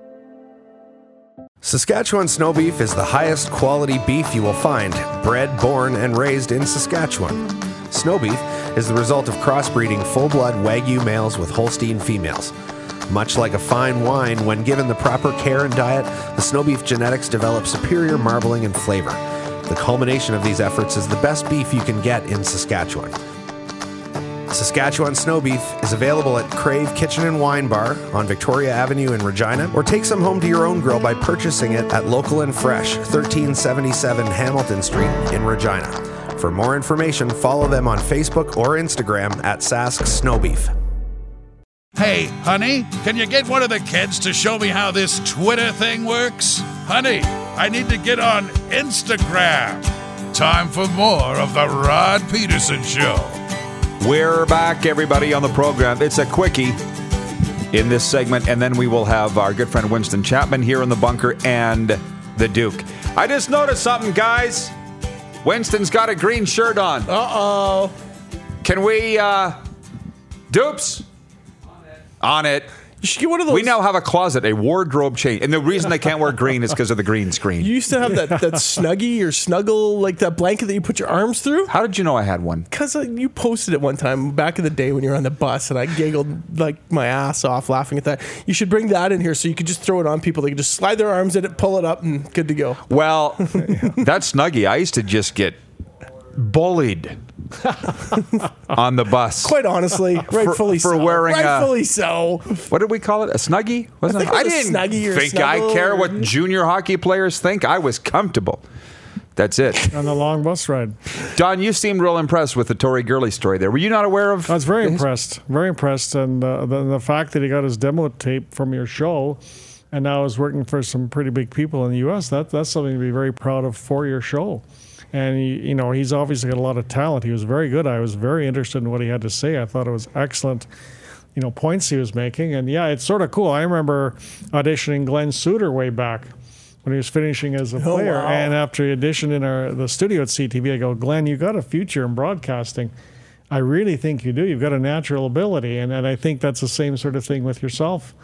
Saskatchewan snow beef is the highest quality beef you will find, bred, born, and raised in Saskatchewan. Snow beef is the result of crossbreeding full-blood Wagyu males with Holstein females. Much like a fine wine, when given the proper care and diet, the snow beef genetics develop superior marbling and flavor. The culmination of these efforts is the best beef you can get in Saskatchewan. Saskatchewan snow beef is available at Crave Kitchen and Wine Bar on Victoria Avenue in Regina, or take some home to your own grill by purchasing it at Local and Fresh, thirteen seventy-seven Hamilton Street in Regina. For more information, follow them on Facebook or Instagram at Sask Snow Beef. Hey, honey, can you get one of the kids to show me how this Twitter thing works? Honey, I need to get on Instagram. Time for more of the Rod Peterson Show. We're back, everybody, on the program. It's a quickie in this segment, and then we will have our good friend Winston Chapman here in the bunker and the Duke. I just noticed something, guys. Winston's got a green shirt on. Uh-oh. Can we, uh, Dupes? On it. On it. You should get one of those. We now have a closet, a wardrobe change. And the reason I can't wear green is because of the green screen. You used to have that, that Snuggie or Snuggle, like that blanket that you put your arms through? How did you know I had one? Because uh, you posted it one time back in the day when you were on the bus, and I giggled like my ass off laughing at that. You should bring that in here so you could just throw it on people. They could just slide their arms in it, pull it up, and good to go. Well, that Snuggie, I used to just get bullied on the bus. Quite honestly, rightfully for, for so. wearing rightfully a, so. What did we call it? A Snuggie? Wasn't I, think it? it was I a didn't Snuggie or think I care what junior hockey players think. I was comfortable. That's it. On the long bus ride. Don, you seemed real impressed with the Torey Gurley story there. Were you not aware of? I was very his- impressed. Very impressed. And uh, the, the fact that he got his demo tape from your show and now is working for some pretty big people in the U S, that, that's something to be very proud of for your show. And, he, you know, he's obviously got a lot of talent. He was very good. I was very interested in what he had to say. I thought it was excellent, you know, points he was making. And, yeah, it's sort of cool. I remember auditioning Glenn Suter way back when he was finishing as a player. Oh, wow. And after he auditioned in our the studio at C T V, I go, Glenn, you got a future in broadcasting. I really think you do. You've got a natural ability. And, and I think that's the same sort of thing with yourself.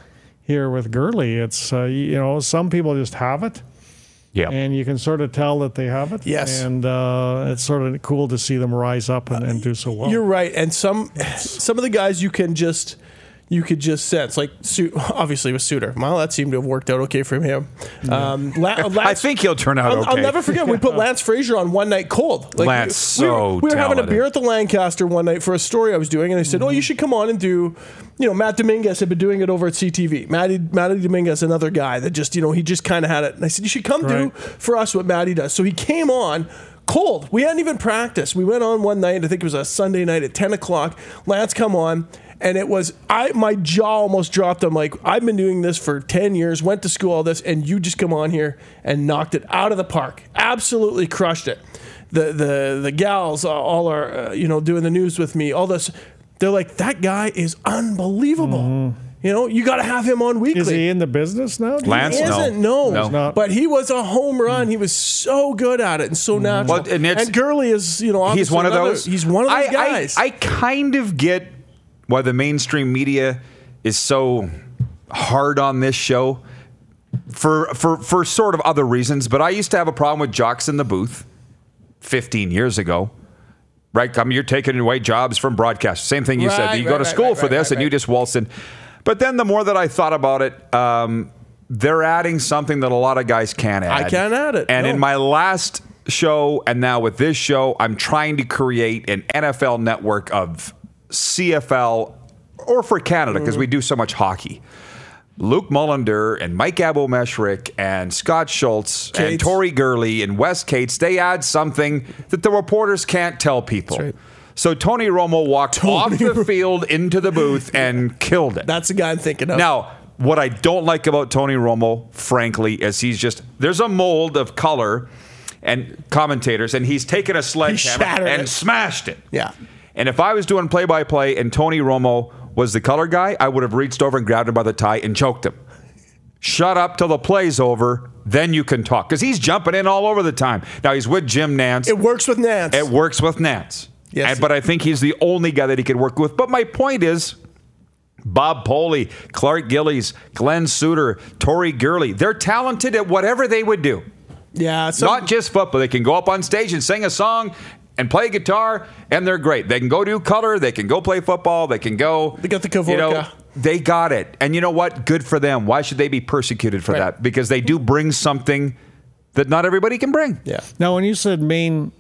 here with Gurley. It's, uh, you know, some people just have it. Yeah. And you can sort of tell that they have it. Yes. And uh, it's sort of cool to see them rise up and, and do so well. You're right. And some some of the guys you can just you could just sense, like Su- obviously with Suter. Well, that seemed to have worked out okay for him. Um, La- Lance, I think he'll turn out I'll, okay. I'll never forget we put Lance Frazier on One Night Cold. Like, Lance, we, we, so we were having a talented. beer at the Lancaster one night for a story I was doing, and I said, "Oh, you should come on and do." You know, Matt Dominguez had been doing it over at C T V. Matty, Matty Dominguez, another guy that just, you know, he just kind of had it. And I said, you should come do Right. for us what Matty does. So he came on cold. We hadn't even practiced. We went on one night, I think it was a Sunday night at ten o'clock. Lance come on, and it was, I my jaw almost dropped. I'm like, I've been doing this for ten years, went to school, all this, and you just come on here and knocked it out of the park. Absolutely crushed it. The the the gals all are, uh, you know, doing the news with me, all this. They're like, that guy is unbelievable. Mm-hmm. You know, you got to have him on weekly. Is he in the business now? Lance, He no. isn't, no. No. He's not. But he was a home run. He was so good at it and so natural. Well, and it's- Gurley is, you know, He's obviously one of another- those. He's one of those I, guys. I, I kind of get why the mainstream media is so hard on this show for for for sort of other reasons. But I used to have a problem with jocks in the booth fifteen years ago. Right, I mean, you're taking away jobs from broadcast. Same thing you Right, said. You right, go to right, school right, for right, this, right, and you right. just waltz in. But then the more that I thought about it, um, they're adding something that a lot of guys can't add. I can't add it, And no. in my last show, and now with this show, I'm trying to create an N F L network of C F L, or for Canada, because we do so much hockey. Luke Mullender and Mike Abomeshrik and Scott Schultz and Cates. Tori Gurley and Wes Cates, they add something that the reporters can't tell people. That's right. So Tony Romo walked off the field into the booth and killed it. That's the guy I'm thinking of. Now, what I don't like about Tony Romo, frankly, is he's just, there's a mold of color and commentators, and he's taken a sledgehammer shattered and it. smashed it. Yeah. And if I was doing play-by-play and Tony Romo was the color guy, I would have reached over and grabbed him by the tie and choked him. Shut up till the play's over, then you can talk. Because he's jumping in all over the time. Now, he's with Jim Nantz. It works with Nance. It works with Nance. Yes. And, but I think he's the only guy that he could work with. But my point is, Bob Poley, Clark Gillies, Glenn Suter, Tori Gurley, they're talented at whatever they would do. yeah. So, Not just football. They can go up on stage and sing a song and play guitar, and they're great. They can go do color. They can go play football. They can go. They got the you know, Kavorka. they got it. And you know what? Good for them. Why should they be persecuted for Right. that? Because they do bring something that not everybody can bring. yeah. Now, when you said main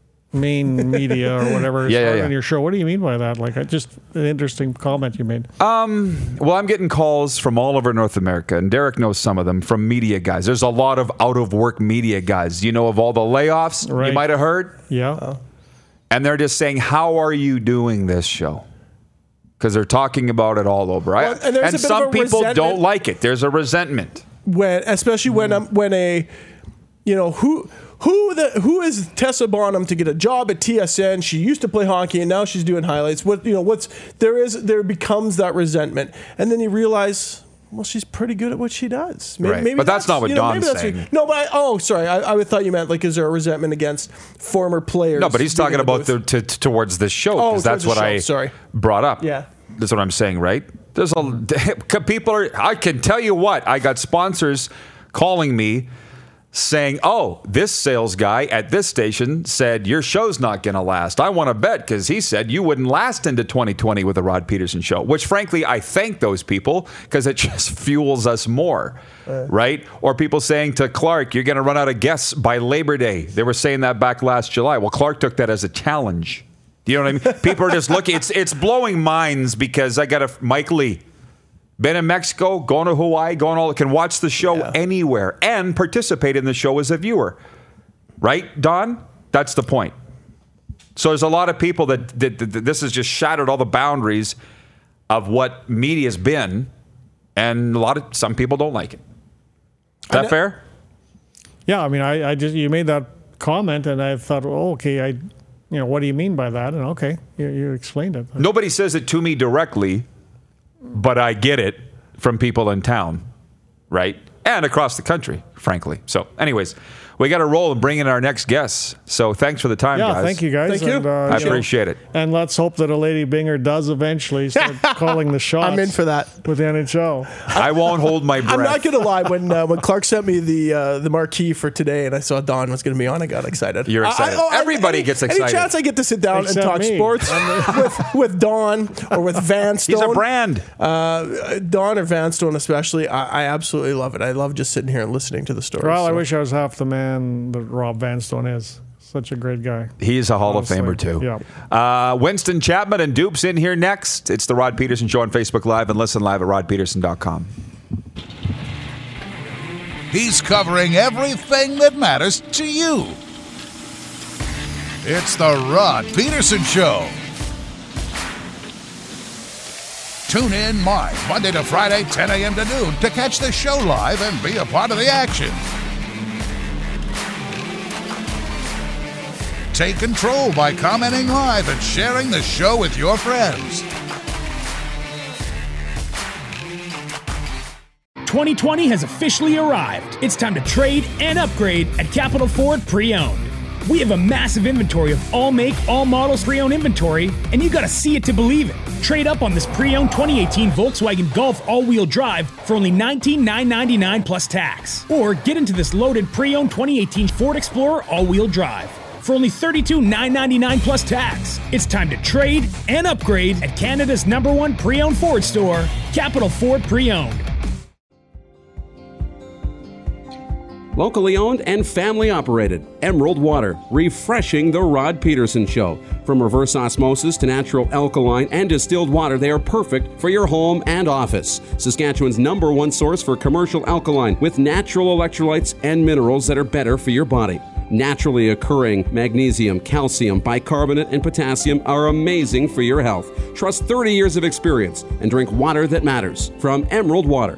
main media or whatever is Yeah, yeah, on yeah. your show, what do you mean by that? Like, I just an interesting comment you made. Well, I'm getting calls from all over North America, and Derek knows some of them, from media guys. There's a lot of out-of-work media guys. You know of all the layoffs you Right. might have heard? Yeah. And they're just saying, how are you doing this show? Because they're talking about it all over. I- Well, and there's a bit of some a people resentment- don't like it. There's a resentment. When, especially when um, when a, you know, who who the who is Tessa Bonham to get a job at T S N? She used to play hockey and now she's doing highlights. What you know? What's there is there becomes that resentment, and then you realize, well, she's pretty good at what she does. Maybe, Right. maybe But that's not what you know, Don's maybe that's saying. what- no, but I, oh, sorry, I, I thought you meant like, is there a resentment against former players? No, but he's being talking in the about booth? the, to, towards this show, Oh, because that's towards what the show. I Sorry. brought up. Yeah. That's what I'm saying, right? There's a people are. I can tell you what. I got sponsors calling me saying, "Oh, this sales guy at this station said your show's not going to last. I want to bet because he said you wouldn't last into twenty twenty with the Rod Peterson show." Which, frankly, I thank those people because it just fuels us more, uh, right? Or people saying to Clark, "You're going to run out of guests by Labor Day." They were saying that back last July. Well, Clark took that as a challenge. Do you know what I mean? People are just looking. It's it's blowing minds because I got a Mike Lee. Been in Mexico, going to Hawaii, going all can watch the show yeah. anywhere and participate in the show as a viewer. Right, Don? That's the point. So there's a lot of people that, that, that, that this has just shattered all the boundaries of what media's been, and a lot of some people don't like it. Is that fair? Yeah, I mean, I, I just you made that comment, and I thought, oh, okay, I, you know, what do you mean by that? And okay, you, you explained it. Nobody says it to me directly, but I get it from people in town, right? And across the country, frankly. So, anyways, we got to roll and bring in our next guests. So thanks for the time, yeah, guys. thank you, guys. Thank you. And, uh, I you appreciate know, it. And let's hope that a Lady Binger does eventually start calling the shots. I'm in for that with the N H L. I won't hold my breath. I'm not gonna lie. When uh, when Clark sent me the uh, the marquee for today, and I saw Don was gonna be on, I got excited. You're excited. I, I, oh, Everybody any, gets excited. Any chance I get to sit down Except and talk me. sports with with Don or with Van Stone? He's a brand. Uh, Don or Van Stone especially, I, I absolutely love it. I love just sitting here and listening to the stories. Well, I so. wish I was half the man that Rob Van Stone is. Such a great guy. He's a Hall Honestly. of Famer, too. Yeah. Uh, Winston Chapman and Dupes in here next. It's the Rod Peterson Show on Facebook Live and listen live at rod peterson dot com. He's covering everything that matters to you. It's the Rod Peterson Show. Tune in live Monday to Friday, ten a.m. to noon to catch the show live and be a part of the action. Take control by commenting live and sharing the show with your friends. twenty twenty has officially arrived. It's time to trade and upgrade at Capital Ford Pre-Owned. We have a massive inventory of all make, all models pre-owned inventory, and you gotta see it to believe it. Trade up on this pre-owned twenty eighteen Volkswagen Golf all-wheel drive for only nineteen thousand nine hundred ninety-nine dollars plus tax. Or get into this loaded pre-owned twenty eighteen Ford Explorer all-wheel drive for only thirty-two thousand nine hundred ninety-nine dollars plus tax. It's time to trade and upgrade at Canada's number one pre-owned Ford store, Capital Ford Pre-Owned. Locally owned and family operated. Emerald Water, refreshing the Rod Peterson Show. From reverse osmosis to natural alkaline and distilled water, they are perfect for your home and office. Saskatchewan's number one source for commercial alkaline with natural electrolytes and minerals that are better for your body. Naturally occurring magnesium, calcium, bicarbonate, and potassium are amazing for your health. Trust thirty years of experience and drink water that matters from Emerald Water.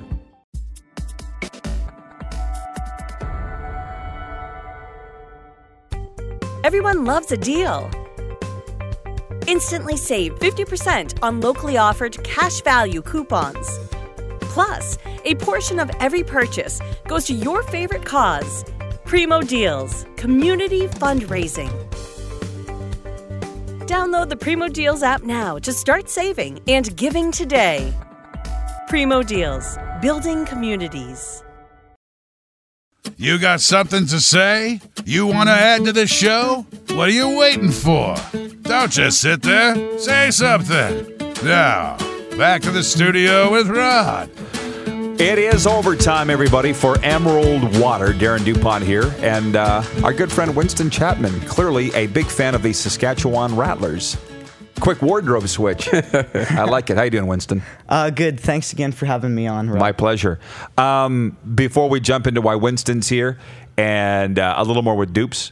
Everyone loves a deal. Instantly save fifty percent on locally offered cash value coupons. Plus, a portion of every purchase goes to your favorite cause. Primo Deals, community fundraising. Download the Primo Deals app now to start saving and giving today. Primo Deals, building communities. You got something to say? You want to add to the show? What are you waiting for? Don't just sit there. Say something. Now, back to the studio with Rod. It is overtime, everybody, for Emerald Water. Darren DuPont here. And uh, our good friend Winston Chapman, clearly a big fan of the Saskatchewan Rattlers. Quick wardrobe switch. I like it. How you doing, Winston? Uh, good. Thanks again for having me on, Rob. My pleasure. Um, before we jump into why Winston's here and uh, a little more with Dupes,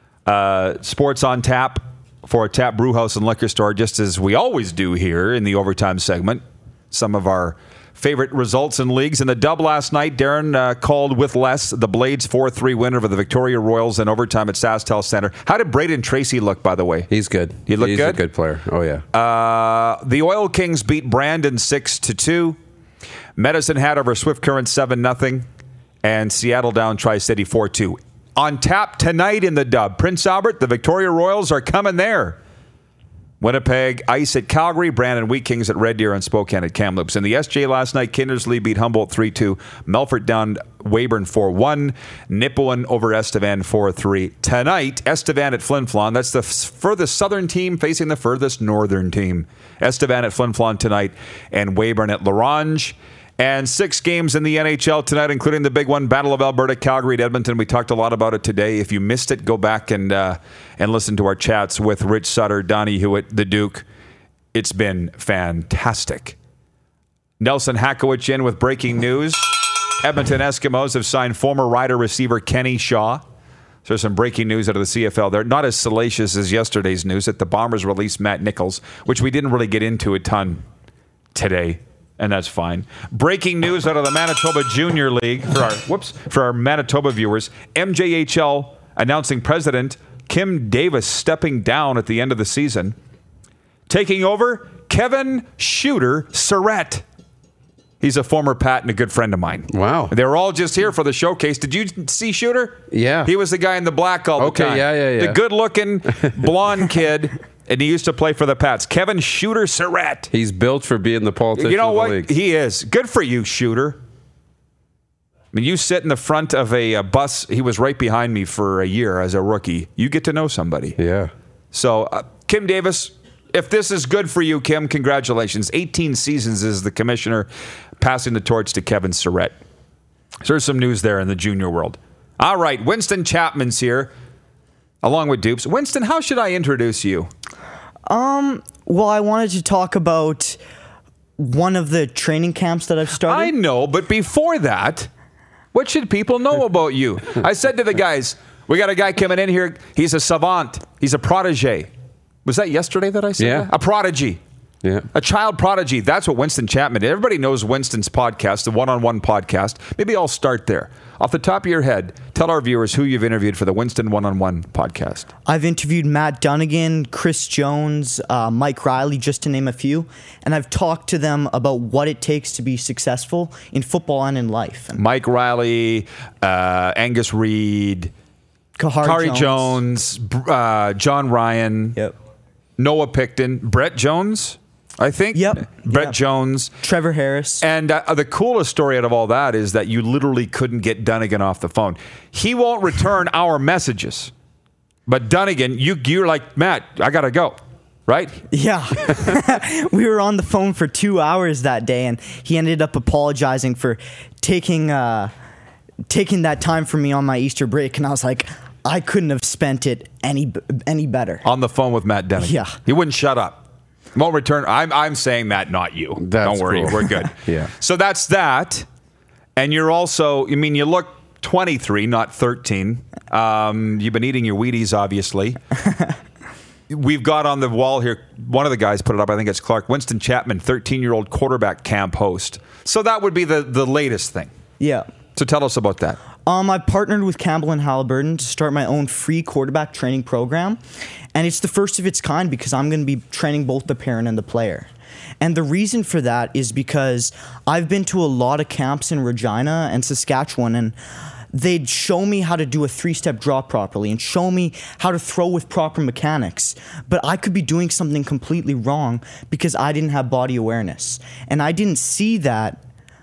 uh, sports on tap for a tap brew house and liquor store, just as we always do here in the overtime segment. Some of our favorite results in leagues. In the dub last night, Darren uh, called with less the Blades four three win over the Victoria Royals in overtime at SaskTel Center. How did Braden Tracy look, by the way? He's good. He looked He's good? a good player. Oh, yeah. Uh, the Oil Kings beat Brandon six to two. Medicine Hat over Swift Current seven nothing. And Seattle down Tri-City four two. On tap tonight in the dub, Prince Albert, the Victoria Royals are coming there. Winnipeg Ice at Calgary, Brandon Wheat Kings at Red Deer, and Spokane at Kamloops. In the S J last night, Kindersley beat Humboldt three two. Melfort down Weyburn four one. Nipawin over Estevan four three. Tonight, Estevan at Flin Flon. That's the furthest southern team facing the furthest northern team. Estevan at Flin Flon tonight, and Weyburn at Larange. And six games in the N H L tonight, including the big one, Battle of Alberta, Calgary at Edmonton. We talked a lot about it today. If you missed it, go back and uh, and listen to our chats with Rich Sutter, Donnie Hewitt, the Duke. It's been fantastic. Nelson Hakowicz in with breaking news. Edmonton Eskimos have signed former Rider receiver Kenny Shaw. So there's some breaking news out of the C F L there. Not as salacious as yesterday's news that the Bombers released Matt Nichols, which we didn't really get into a ton today. And that's fine. Breaking news out of the Manitoba Junior League for our whoops for our Manitoba viewers. M J H L announcing President Kim Davis stepping down at the end of the season. Taking over, Kevin Shooter Surratt. He's a former Pat and a good friend of mine. Wow. They were all just here for the showcase. Did you see Shooter? Yeah. He was the guy in the black all the Okay, time. yeah, yeah, yeah. The good-looking blonde kid, and he used to play for the Pats. Kevin Shooter Surratt. He's built for being the politician You know of the what? league. He is. Good for you, Shooter. I mean, you sit in the front of a, a bus. He was right behind me for a year as a rookie. You get to know somebody. Yeah. So, uh, Kim Davis, if this is good for you, Kim, congratulations. eighteen seasons as the commissioner, passing the torch to Kevin Surratt. So there's some news there in the junior world. All right, Winston Chapman's here, along with Dupes. Winston, how should I introduce you? Um. Well, I wanted to talk about one of the training camps that I've started. I know, but before that, what should people know about you? I said to the guys, we got a guy coming in here. He's a savant. He's a protege. Was that yesterday that I said Yeah. that? A prodigy. Yeah. A child prodigy. That's what Winston Chapman did. Everybody knows Winston's podcast, the one-on-one podcast. Maybe I'll start there. Off the top of your head, tell our viewers who you've interviewed for the Winston one-on-one podcast. I've interviewed Matt Dunnigan, Chris Jones, uh, Mike Riley, just to name a few, and I've talked to them about what it takes to be successful in football and in life. And Mike Riley, uh, Angus Reid, Kahari, Kari Jones, Jones, uh, John Ryan, yep. Noah Picton, Brett Jones, I think. Yep. Brett Yep. Jones. Trevor Harris. And uh, the coolest story out of all that is that you literally couldn't get Dunnigan off the phone. He won't return our messages. But Dunnigan, you, you're like, Matt, I got to go. Right? Yeah. We were on the phone for two hours that day, and he ended up apologizing for taking uh, taking that time for me on my Easter break. And I was like, I couldn't have spent it any any better. On the phone with Matt Dunnigan. Yeah. He wouldn't shut up. Won't return. I'm I'm saying that, not you. That's Don't worry, cool. we're good. Yeah. So that's that. And you're also, I mean, you look twenty-three, not thirteen. Um, you've been eating your Wheaties, obviously. We've got on the wall here, one of the guys put it up, I think it's Clark, Winston Chapman, thirteen-year-old quarterback camp host. So that would be the, the latest thing. Yeah. So tell us about that. Um, I partnered with Campbell and Halliburton to start my own free quarterback training program. And it's the first of its kind because I'm going to be training both the parent and the player. And the reason for that is because I've been to a lot of camps in Regina and Saskatchewan, and they'd show me how to do a three-step drop properly and show me how to throw with proper mechanics. But I could be doing something completely wrong because I didn't have body awareness. And I didn't see that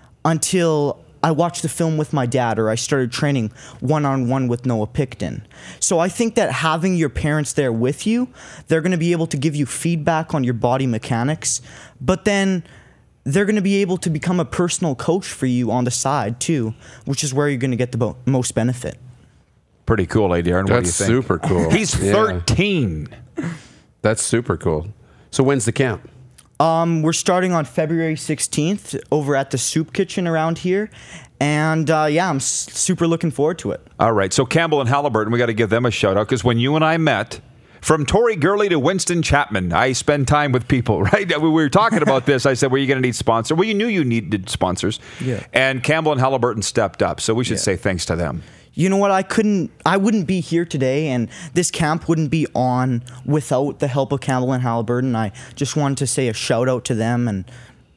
until I watched the film with my dad, or I started training one-on-one with Noah Picton. So I think that having your parents there with you, they're going to be able to give you feedback on your body mechanics, but then they're going to be able to become a personal coach for you on the side too, which is where you're going to get the bo- most benefit. Pretty cool, eh, Darren? What do you That's think? super cool. He's Yeah. thirteen. That's super cool. So when's the camp? Um, we're starting on February sixteenth over at the Soup Kitchen around here. And uh, yeah, I'm s- super looking forward to it. All right. So Campbell and Halliburton, we got to give them a shout out because when you and I met, from Tori Gurley to Winston Chapman, I spend time with people, right? We were talking about this. I said, well, you're going to need sponsors. Well, you knew you needed sponsors. Yeah. And Campbell and Halliburton stepped up. So we should Yeah. say thanks to them. You know what? I couldn't, I wouldn't be here today, and this camp wouldn't be on without the help of Campbell and Halliburton. I just wanted to say a shout out to them, and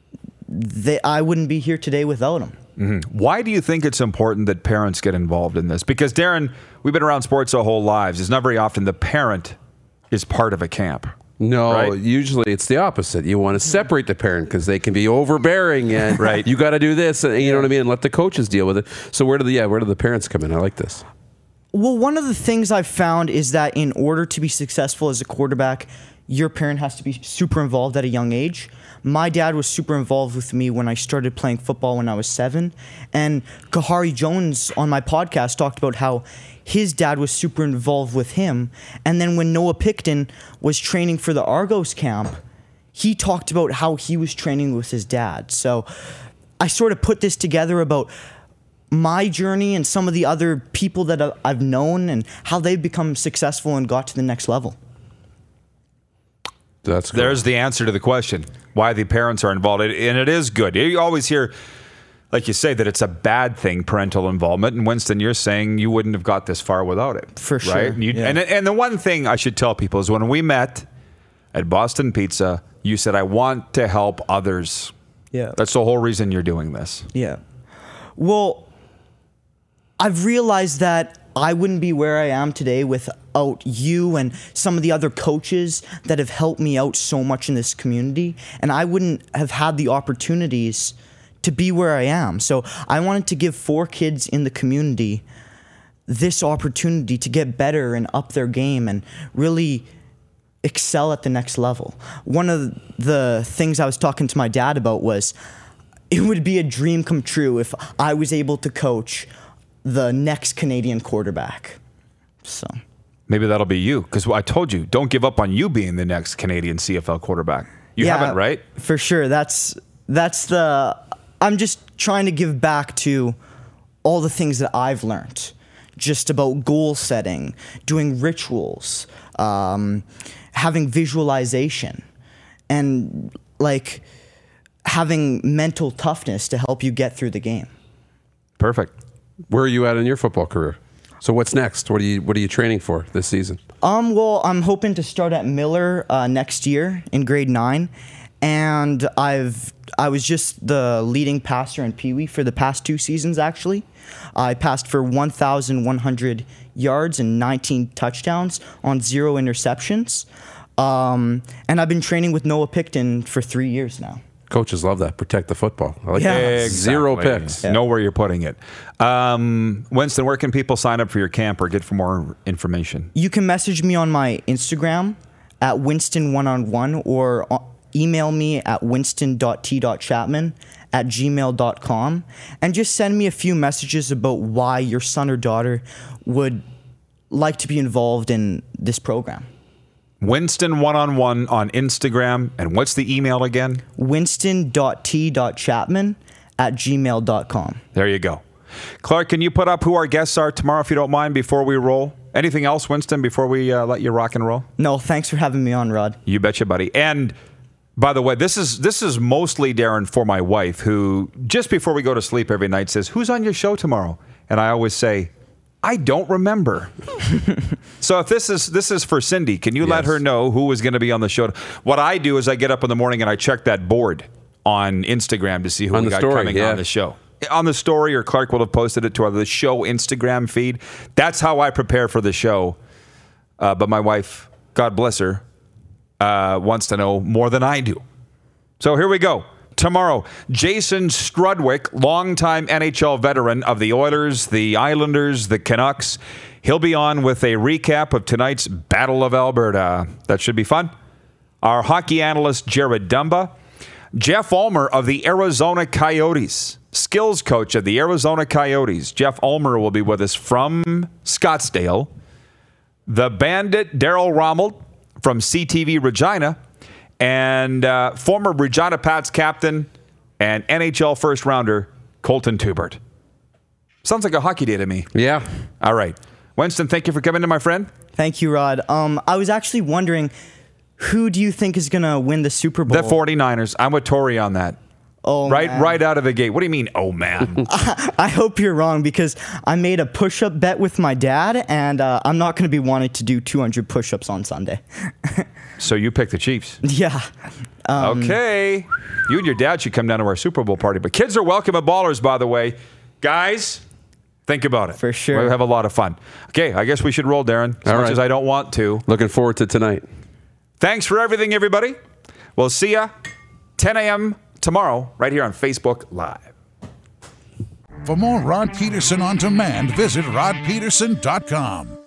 they, I wouldn't be here today without them. Mm-hmm. Why do you think it's important that parents get involved in this? Because, Darren, we've been around sports our whole lives. It's not very often the parent is part of a camp. No, Right? usually it's the opposite. You want to separate the parent because they can be overbearing, and Right. you got to do this, and you know what I mean, and let the coaches deal with it. So where do the yeah, where do the parents come in? I like this. Well, one of the things I've found is that in order to be successful as a quarterback, your parent has to be super involved at a young age. My dad was super involved with me when I started playing football when I was seven. And Kahari Jones on my podcast talked about how his dad was super involved with him. And then when Noah Picton was training for the Argos camp, he talked about how he was training with his dad. So I sort of put this together about my journey and some of the other people that I've known and how they've become successful and got to the next level. That's cool. There's the answer to the question, why the parents are involved. And it is good. You always hear, like you say, that it's a bad thing, parental involvement. And Winston, you're saying you wouldn't have got this far without it. For sure, Right? And, you, yeah. and, and the one thing I should tell people is when we met at Boston Pizza, you said, I want to help others Yeah. That's the whole reason you're doing this. Yeah. Well, I've realized that I wouldn't be where I am today without you and some of the other coaches that have helped me out so much in this community. And I wouldn't have had the opportunities to be where I am. So I wanted to give four kids in the community this opportunity to get better and up their game and really excel at the next level. One of the things I was talking to my dad about was it would be a dream come true if I was able to coach the next Canadian quarterback. So maybe that'll be you, because I told you, don't give up on you being the next Canadian C F L quarterback. You yeah, haven't, right? For sure. That's that's the. I'm just trying to give back to all the things that I've learned, just about goal setting, doing rituals, um, having visualization, and like having mental toughness to help you get through the game. Perfect. Where are you at in your football career? So what's next? What are you What are you training for this season? Um. Well, I'm hoping to start at Miller uh, next year in grade nine, and I've I was just the leading passer in Pee Wee for the past two seasons. Actually, I passed for one thousand one hundred yards and nineteen touchdowns on zero interceptions. Um, and I've been training with Noah Picton for three years now. Coaches love that. Protect the football. I like Yeah. that. Exactly. Zero picks. Know where you're putting it. Um, Winston, where can people sign up for your camp or get for more information? You can message me on my Instagram at Winston one on one or email me at winston dot t dot chapman at gmail dot com and just send me a few messages about why your son or daughter would like to be involved in this program. Winston one-on-one on Instagram. And what's the email again? winston dot t dot chapman at gmail dot com. There you go. Clark, can you put up who our guests are tomorrow, if you don't mind, before we roll? Anything else, Winston, before we uh, let you rock and roll? No, thanks for having me on, Rod. You betcha, buddy. And by the way, this is this is mostly, Darren, for my wife, who just before we go to sleep every night says, "Who's on your show tomorrow?" And I always say, I don't remember. So if this is this is for Cindy, can you yes. let her know who is going to be on the show? What I do is I get up in the morning and I check that board on Instagram to see who on we the got story, coming yeah. on the show. On the story, or Clark will have posted it to our the show Instagram feed. That's how I prepare for the show. Uh, but my wife, God bless her, uh, wants to know more than I do. So here we go. Tomorrow, Jason Strudwick, longtime N H L veteran of the Oilers, the Islanders, the Canucks. He'll be on with a recap of tonight's Battle of Alberta. That should be fun. Our hockey analyst, Jared Dumba. Jeff Ulmer of the Arizona Coyotes, skills coach of the Arizona Coyotes. Jeff Ulmer will be with us from Scottsdale. The Bandit, Daryl Rommel from C T V Regina. And uh, former Regina Pats captain and N H L first rounder, Colton Tubert. Sounds like a hockey day to me. Yeah. All right. Winston, thank you for coming in, my friend. Thank you, Rod. Um, I was actually wondering, who do you think is going to win the Super Bowl? The 49ers. I'm with Tori on that. Oh, right, man. right out of the gate. What do you mean, oh, man? I, I hope you're wrong, because I made a push-up bet with my dad, and uh, I'm not going to be wanting to do two hundred push-ups on Sunday. So you picked the Chiefs. Yeah. Um, okay. You and your dad should come down to our Super Bowl party. But kids are welcome at Ballers, by the way. Guys, think about it. For sure. We'll have a lot of fun. Okay, I guess we should roll, Darren, as All much right. as I don't want to. Looking forward to tonight. Thanks for everything, everybody. We'll see ya ten a.m. tomorrow right here on Facebook Live. For more Rod Peterson on demand, visit rod peterson dot com.